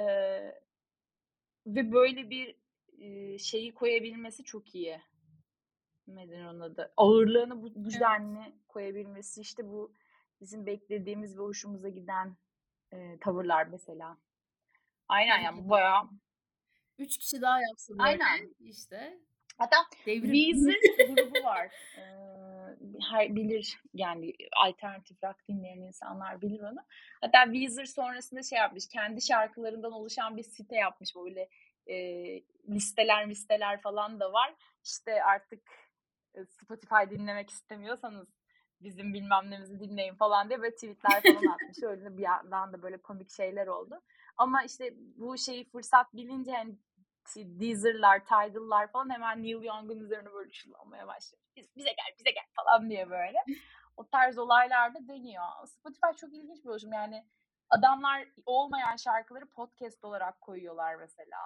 ve böyle bir e, şeyi koyabilmesi çok iyi. Neden onun adı? Ağırlığını bu, bu Evet. denli koyabilmesi işte bu bizim beklediğimiz ve hoşumuza giden e, tavırlar mesela. Aynen Hareket yani ediyor. bayağı. Üç kişi daha yapsa böyle Aynen. işte. Hatta Devrim. Weezer grubu var. Ee, her bilir yani alternatif rock dinleyen insanlar bilir onu. Hatta Weezer sonrasında şey yapmış. Kendi şarkılarından oluşan bir site yapmış böyle e, listeler listeler falan da var. İşte artık Spotify dinlemek istemiyorsanız bizim bilmem nemizi dinleyin falan diye böyle tweetler falan atmış. Öyle bir yandan da böyle komik şeyler oldu. Ama işte bu şeyi fırsat bilince hani Deezer'lar, Tidal'lar falan hemen Neil Young'ın üzerine böyle ışınlanmaya başladı. Biz, bize gel, bize gel falan diye böyle. O tarz olaylar da dönüyor. Spotify çok ilginç bir oluşum. Yani adamlar olmayan şarkıları podcast olarak koyuyorlar mesela.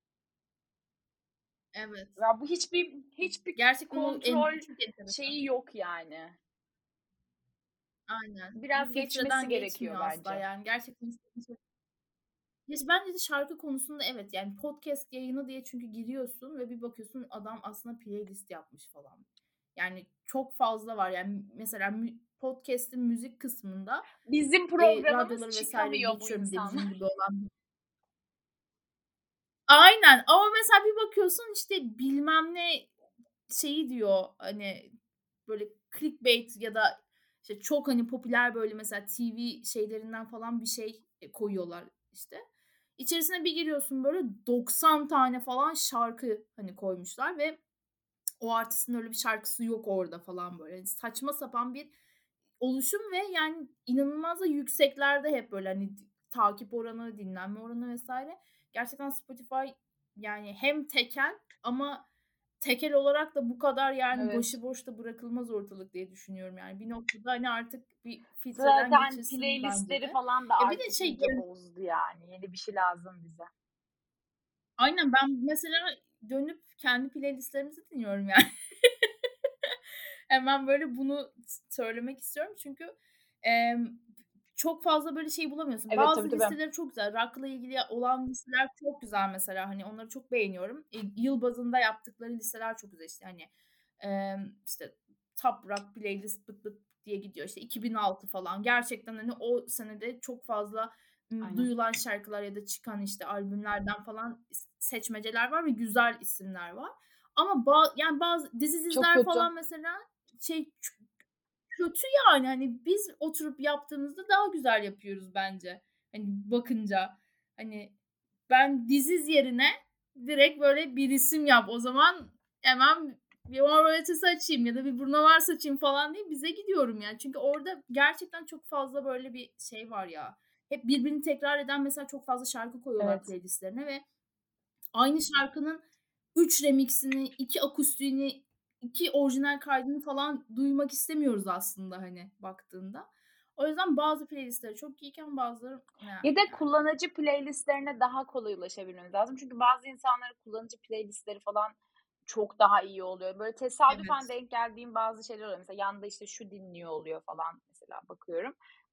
Evet. Ya bu hiçbir hiçbir Gerçekten kontrol en, şeyi yok yani. Aynen. Biraz Bir geçmesi filtreden gerekiyor geçmiyor asla bence. yani. Gerçekten ya bence de şarkı konusunda evet yani podcast yayını diye çünkü giriyorsun ve bir bakıyorsun adam aslında playlist yapmış falan. Yani çok fazla var yani mesela podcast'in müzik kısmında Bizim e, programımız radyoları vesaire çıkamıyor bu geçiyorum bir de insanlar. bizim gibi olan. Aynen ama mesela bir bakıyorsun işte bilmem ne şeyi diyor hani böyle clickbait ya da işte çok hani popüler böyle mesela T V şeylerinden falan bir şey koyuyorlar işte. İçerisine bir giriyorsun böyle doksan tane falan şarkı hani koymuşlar ve o artistin öyle bir şarkısı yok orada falan böyle. Yani saçma sapan bir oluşum ve yani inanılmaz da yükseklerde hep böyle hani takip oranı, dinlenme oranı vesaire. Gerçekten Spotify yani hem tekel ama tekel olarak da bu kadar yani Evet. başıboş da bırakılmaz ortalık diye düşünüyorum yani. Bir noktada hani artık bir filtreden Zaten geçilsin bence playlistleri de. falan da Ya bir de artık şey iyice bozdu yani. Yeni bir şey lazım bize. aynen ben mesela dönüp kendi playlistlerimizi dinliyorum yani. Hemen böyle bunu söylemek istiyorum çünkü emm, çok fazla böyle şey bulamıyorsun. Evet Bazı tabii tabii. listeleri çok güzel. Rock'la ilgili olan listeler çok güzel mesela. Hani onları çok beğeniyorum. E, yıl bazında yaptıkları listeler çok güzel işte hani emm, işte Top Rock Playlist bıt bıt diye gidiyor. İşte iki bin altı falan. Gerçekten hani o senede çok fazla ımm, Aynen. duyulan şarkılar ya da çıkan işte albümlerden falan seçmeceler var ve güzel isimler var. Ama ba yani bazı dizi Çok diziler kötü. falan mesela şey kötü yani hani biz oturup yaptığımızda daha güzel yapıyoruz bence. Hani bakınca hani ben diziz yerine direkt böyle bir isim yap o zaman hemen bir Mor ve Ötesi açayım ya da bir Bruno Mars açayım falan diye bize gidiyorum yani. Çünkü orada gerçekten çok fazla böyle bir şey var ya. Hep birbirini tekrar eden mesela çok fazla şarkı koyuyorlar Evet. playlistlerine ve aynı şarkının üç remix'ini, iki akustiğini, iki orijinal kaydını falan duymak istemiyoruz aslında hani baktığında. O yüzden bazı playlist'leri çok iyiyken bazıları ne Ya da yani. kullanıcı playlistlerine daha kolay ulaşabilmemiz lazım. Çünkü bazı insanların kullanıcı playlistleri falan çok daha iyi oluyor. Böyle tesadüfen Evet. denk geldiğim bazı şeyler oluyor. Mesela yanda işte şu dinliyor oluyor falan mesela bakıyorum.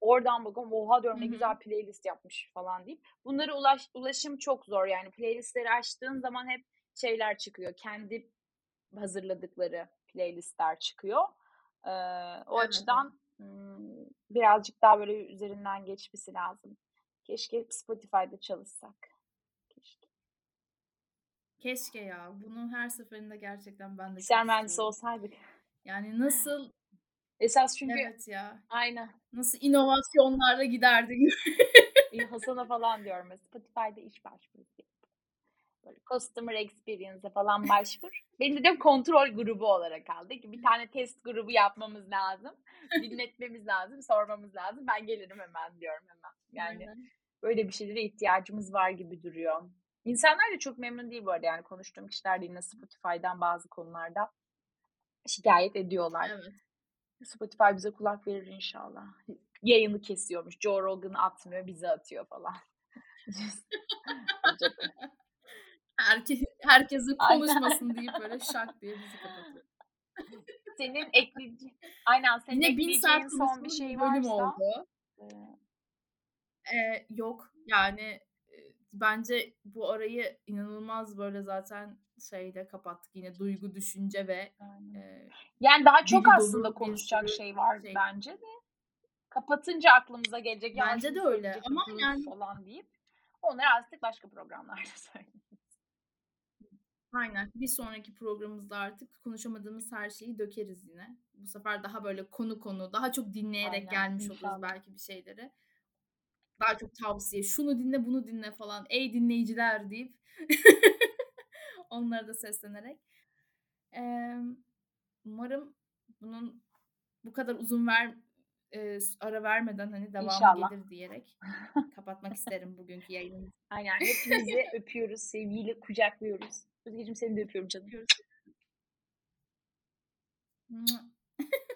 Oradan bakıyorum, oha diyorum Hı ne hı. güzel playlist yapmış falan deyip. Bunlara ulaş, ulaşım çok zor yani. Playlistleri açtığın zaman hep şeyler çıkıyor. Kendi hazırladıkları playlistler çıkıyor. Ee, o Evet, açıdan hmm, birazcık daha böyle üzerinden geçmesi lazım. Keşke Spotify'da çalışsak. Keşke. Keşke ya. Bunu her seferinde gerçekten ben de Bilgisayar çok mühendisi istiyorum. olsaydık. Yani nasıl Esas çünkü evet ya. aynen. Nasıl inovasyonlarla giderdi. İyi, Hasan'a falan diyorum. mesela, Spotify'da iş başvurusu yap. Böyle customer experience'e falan başvur. Beni de kontrol grubu olarak aldı. ki Bir tane test grubu yapmamız lazım. Dinletmemiz lazım. Sormamız lazım. Ben gelirim hemen diyorum hemen. Yani Aynen. böyle bir şeylere ihtiyacımız var gibi duruyor. İnsanlar da çok memnun değil bu arada. Yani konuştuğum kişiler de yine Spotify'dan bazı konularda şikayet ediyorlar. Evet. Spotify bize kulak verir inşallah. Yayını kesiyormuş. Joe Rogan atmıyor, bize atıyor falan. Acaba. Herkes, herkesin Aynen. konuşmasın deyip böyle şak diye bizi kapatıyor. Senin ekleyeceğin, aynen senin Yine bin saat ekleyeceğin son bir konuştuğumuz şey bir bölüm varsa. oldu. e, Ee, yok yani e, bence bu arayı inanılmaz böyle zaten şeyde kapattık. Yine duygu, düşünce ve aynen. e, Yani daha çok dili aslında dolu bir konuşacak sürü şey var şey. bence de. Kapatınca aklımıza gelecek ya Bence şunu de öyle ama söyleyecektim üf yani falan deyip onları artık başka programlarda söyleyeyim. aynen bir sonraki programımızda artık konuşamadığımız her şeyi dökeriz yine. Bu sefer daha böyle konu konu, daha çok dinleyerek Aynen gelmiş oluruz inşallah. belki bir şeyleri. Daha çok tavsiye, şunu dinle, bunu dinle falan. Ey dinleyiciler deyip onlara da seslenerek. Ee, umarım bunun bu kadar uzun ver e, ara vermeden hani devamı İnşallah. gelir diyerek kapatmak isterim bugünkü yayını. Aynen hepinizi öpüyoruz, sevgiyle kucaklıyoruz. Özgeciğim seni de öpüyorum canım. Görüşürüz.